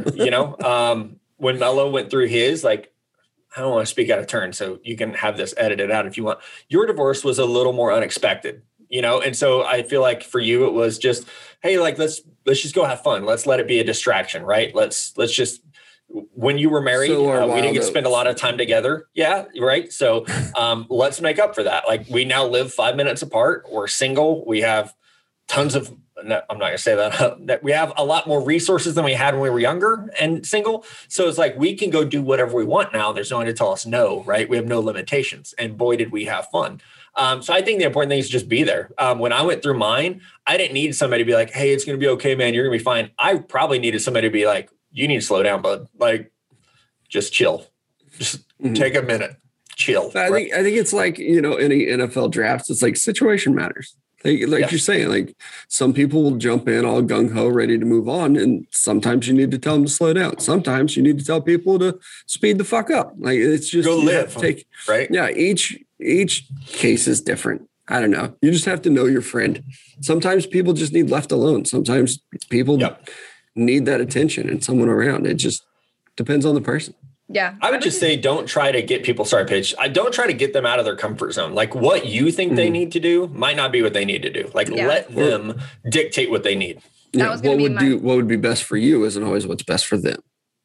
When Mello went through his, like, I don't want to speak out of turn, so you can have this edited out if you want. Your divorce was a little more unexpected, and so I feel like for you it was just, hey, like let's just go have fun. Let's let it be a distraction, right? Let's just. When you were married, we didn't get to spend a lot of time together. Yeah, right. So let's make up for that. Like, we now live 5 minutes apart. We're single. We have tons of. I'm not going to say that we have a lot more resources than we had when we were younger and single. So it's like we can go do whatever we want now. There's no one to tell us no, right? We have no limitations. And boy, did we have fun. So I think the important thing is just be there. When I went through mine, I didn't need somebody to be like, hey, it's going to be okay, man. You're going to be fine. I probably needed somebody to be like, you need to slow down, bud. Like, just chill. Just take a minute. Chill. I think it's like, any NFL drafts, it's like situation matters. Like you're saying, like some people will jump in all gung-ho, ready to move on. And sometimes you need to tell them to slow down. Sometimes you need to tell people to speed the fuck up. Like, it's just go live. Right. Yeah. Each case is different. I don't know. You just have to know your friend. Sometimes people just need left alone. Sometimes people need that attention and someone around. It just depends on the person. Yeah. I would just say, don't try to get people, sorry, Paige. I don't try to get them out of their comfort zone. Like, what you think they need to do might not be what they need to do. Like, let them dictate what they need. Yeah. What would be best for you isn't always what's best for them.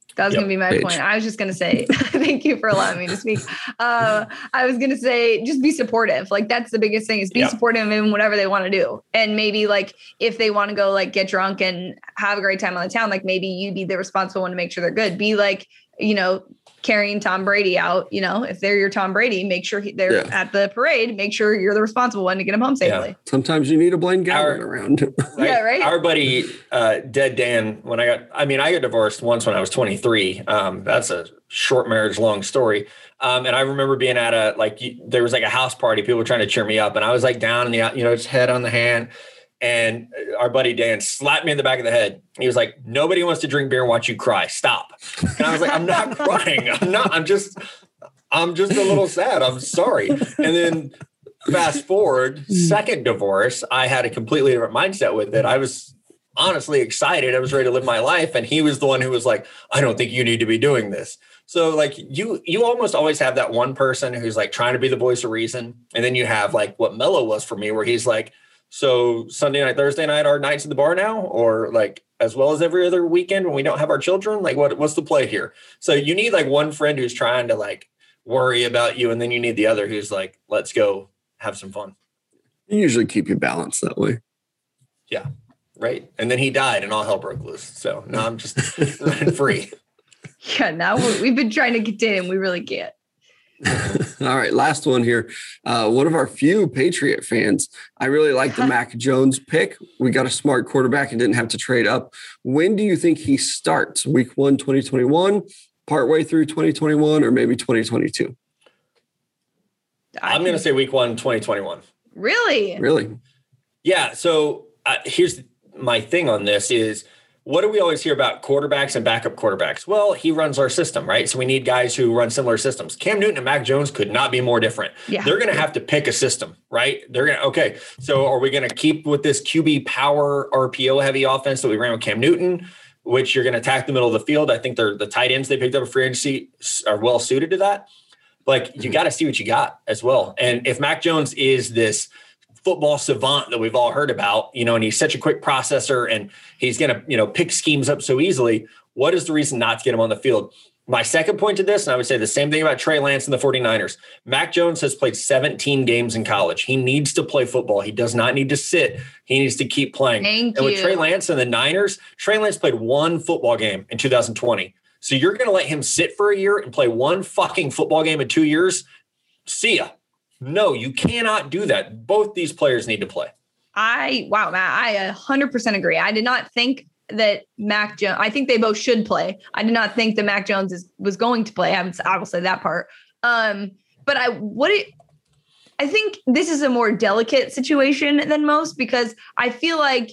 That was going to be my point. I was just going to say, thank you for allowing me to speak. I was going to say, just be supportive. Like, that's the biggest thing, is be supportive in whatever they want to do. And maybe like, if they want to go like get drunk and have a great time on the town, like maybe you be the responsible one to make sure they're good. Be like, carrying Tom Brady out, if they're your Tom Brady, make sure they're at the parade, make sure you're the responsible one to get him home safely. Yeah. Sometimes you need a Blaine Gabbert around. Right? Yeah, right. Our buddy, Dead Dan, when I got divorced once when I was 23. That's a short marriage, long story. And I remember being at there was like a house party, people were trying to cheer me up. And I was like down in the, just head on the hand. And our buddy Dan slapped me in the back of the head. He was like, nobody wants to drink beer and watch you cry. Stop. And I was like, I'm not crying. I'm just a little sad. I'm sorry. And then fast forward, second divorce, I had a completely different mindset with it. I was honestly excited. I was ready to live my life. And he was the one who was like, I don't think you need to be doing this. So like you almost always have that one person who's like trying to be the voice of reason. And then you have like what Mello was for me, where he's like, so Sunday night, Thursday night are nights at the bar now, or like as well as every other weekend when we don't have our children? Like what's the play here? So you need like one friend who's trying to like worry about you, and then you need the other who's like, let's go have some fun. You usually keep you balanced that way. Yeah. Right. And then he died and all hell broke loose. So now I'm just running free. Yeah. Now we've been trying to get in. We really can't. All right, last one here. One of our few Patriot fans. I really like the Mac Jones pick. We got a smart quarterback and didn't have to trade up. When do you think he starts? Week 1, 2021, partway through 2021, or maybe 2022? I'm going to say week 1, 2021. Really? Yeah. So here's my thing on this is, what do we always hear about quarterbacks and backup quarterbacks? Well, he runs our system, right? So we need guys who run similar systems. Cam Newton and Mac Jones could not be more different. Yeah. They're going to have to pick a system, right? Okay, so are we going to keep with this QB power RPO heavy offense that we ran with Cam Newton, which you're going to attack the middle of the field? I think the tight ends they picked up a free agency are well suited to that. Like, you got to see what you got as well. And if Mac Jones is this football savant that we've all heard about, and he's such a quick processor and he's going to, pick schemes up so easily, what is the reason not to get him on the field? My second point to this, and I would say the same thing about Trey Lance and the 49ers. Mac Jones has played 17 games in college. He needs to play football. He does not need to sit. He needs to keep playing. And with Trey Lance and the Niners, Trey Lance played one football game in 2020. So you're going to let him sit for a year and play one fucking football game in 2 years? See ya. No, you cannot do that. Both these players need to play. Matt, I 100% agree. I did not think that Mac Jones, I think they both should play. I did not think that Mac Jones was going to play. I will say that part. But I think this is a more delicate situation than most, because I feel like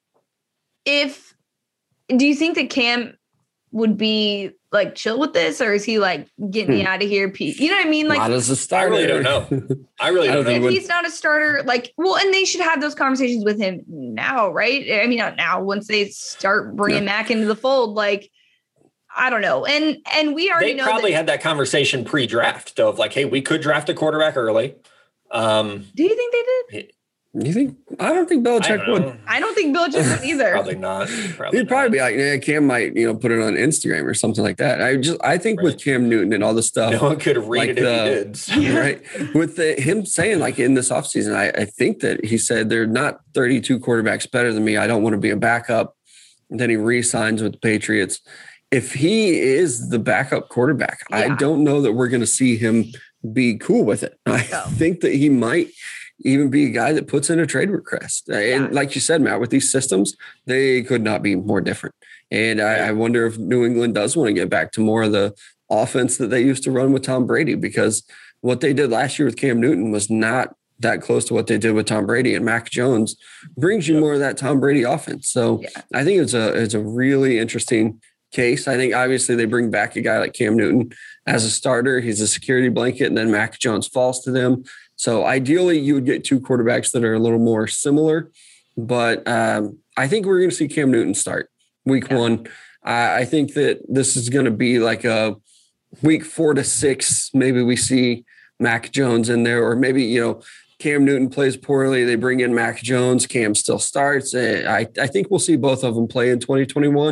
do you think that Cam would be like chill with this, or is he like, get me out of here, Pete? You know what I mean? Like, not as a starter. I really don't know. If he's not a starter, like, well, and they should have those conversations with him now, right? I mean, not now, once they start bringing Mac into the fold, like, I don't know. And we already know. They probably had that conversation pre-draft, though, of like, hey, we could draft a quarterback early. Do you think they did? You think? I don't think Belichick would. I don't think Belichick would either. Probably not. He'd probably be like, Cam might, put it on Instagram or something like that. I think with Cam Newton and all the stuff, no one could have read it if he did. Right. With him saying like in this offseason, I think that he said they're not 32 quarterbacks better than me. I don't want to be a backup. And then he re-signs with the Patriots. If he is the backup quarterback, I don't know that we're going to see him be cool with it. I think that he might even be a guy that puts in a trade request. And like you said, Matt, with these systems, they could not be more different. And I wonder if New England does want to get back to more of the offense that they used to run with Tom Brady, because what they did last year with Cam Newton was not that close to what they did with Tom Brady, and Mac Jones brings you more of that Tom Brady offense. So I think it's a really interesting case. I think obviously they bring back a guy like Cam Newton as a starter. He's a security blanket, and then Mac Jones falls to them. So ideally, you would get two quarterbacks that are a little more similar. But I think we're going to see Cam Newton start week 1. I think that this is going to be like a week 4 to 6. Maybe we see Mac Jones in there, or maybe, Cam Newton plays poorly. They bring in Mac Jones. Cam still starts. I think we'll see both of them play in 2021.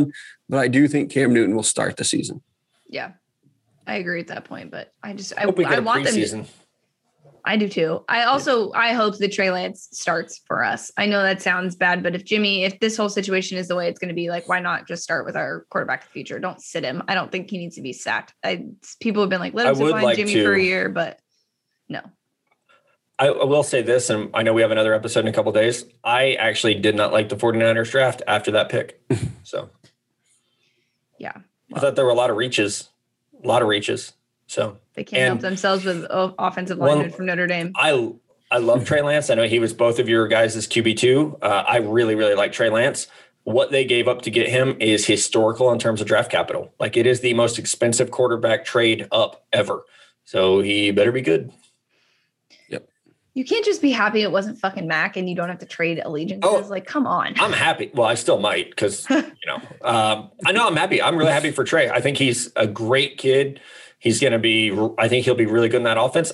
but I do think Cam Newton will start the season. Yeah, I agree at that point, but I want them to. I do too. I hope that Trey Lance starts for us. I know that sounds bad, but if this whole situation is the way it's going to be, like, why not just start with our quarterback of the future? Don't sit him. I don't think he needs to be sacked. People have been like, let him sit behind Jimmy for a year, but no. I will say this, and I know we have another episode in a couple of days. I actually did not like the 49ers draft after that pick. So, yeah. I thought there were a lot of reaches. So they can't help themselves with offensive linemen from Notre Dame. I love Trey Lance. I know he was both of your guys' QB2. I really, really like Trey Lance. What they gave up to get him is historical in terms of draft capital. Like, it is the most expensive quarterback trade up ever. So he better be good. Yep. You can't just be happy it wasn't fucking Mac and you don't have to trade allegiances. Like, come on. I'm happy. Well, I still might because, I know I'm happy. I'm really happy for Trey. I think he's a great kid. He's going to be, I think he'll be really good in that offense.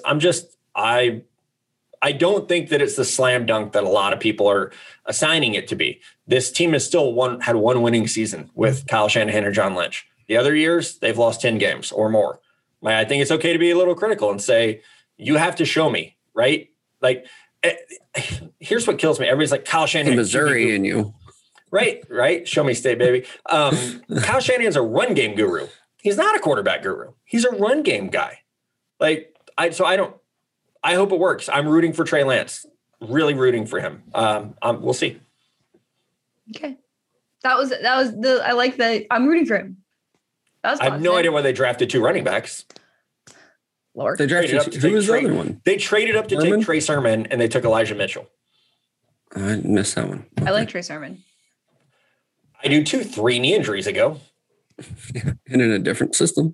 I don't think that it's the slam dunk that a lot of people are assigning it to be. This team has still had one winning season with Kyle Shanahan and John Lynch. The other years, they've lost 10 games or more. I think it's okay to be a little critical and say, you have to show me, right? Like, here's what kills me. Everybody's like, Kyle Shanahan. Missouri in you. Right. Show me state, baby. Kyle Shanahan's a run game guru. He's not a quarterback guru. He's a run game guy. I hope it works. I'm rooting for Trey Lance. Really rooting for him. We'll see. Okay. I like that. I'm rooting for him. That was I have no idea why they drafted 2 running backs. Lord. They drafted who was the other one? They traded up to take Trey Sermon and they took Elijah Mitchell. I missed that one. Okay. I like Trey Sermon. I do too, 3 knee injuries ago. And in a different system.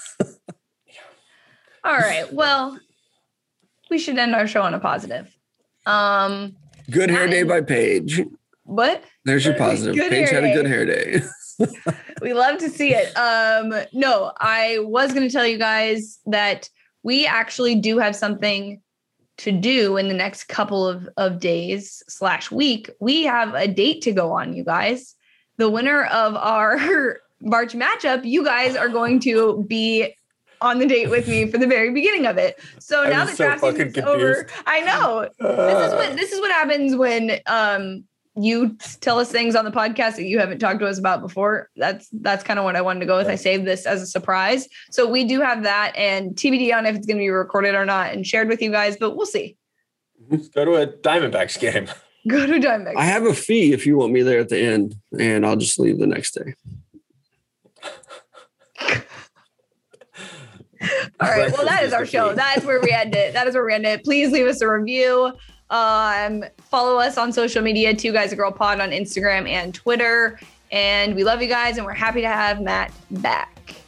All right. Well, we should end our show on a positive. Good hair day by Paige. What? There's your positive. Paige had a good hair day. We love to see it. No, I was going to tell you guys that we actually do have something to do in the next couple of days / week. We have a date to go on, you guys. The winner of our March matchup, you guys are going to be on the date with me for the very beginning of it. So now the draft season's over. I know. This is what happens when you tell us things on the podcast that you haven't talked to us about before. That's kind of what I wanted to go with. I saved this as a surprise. So we do have that, and TBD on if it's going to be recorded or not and shared with you guys, but we'll see. Let's go to a Diamondbacks game. Go to Diamondbacks. I have a fee if you want me there at the end, and I'll just leave the next day. All right. Well, that is our show. That's where we end it. Please leave us a review. Follow us on social media, 2 Guys a Girl Pod on Instagram and Twitter. And we love you guys, and we're happy to have Matt back.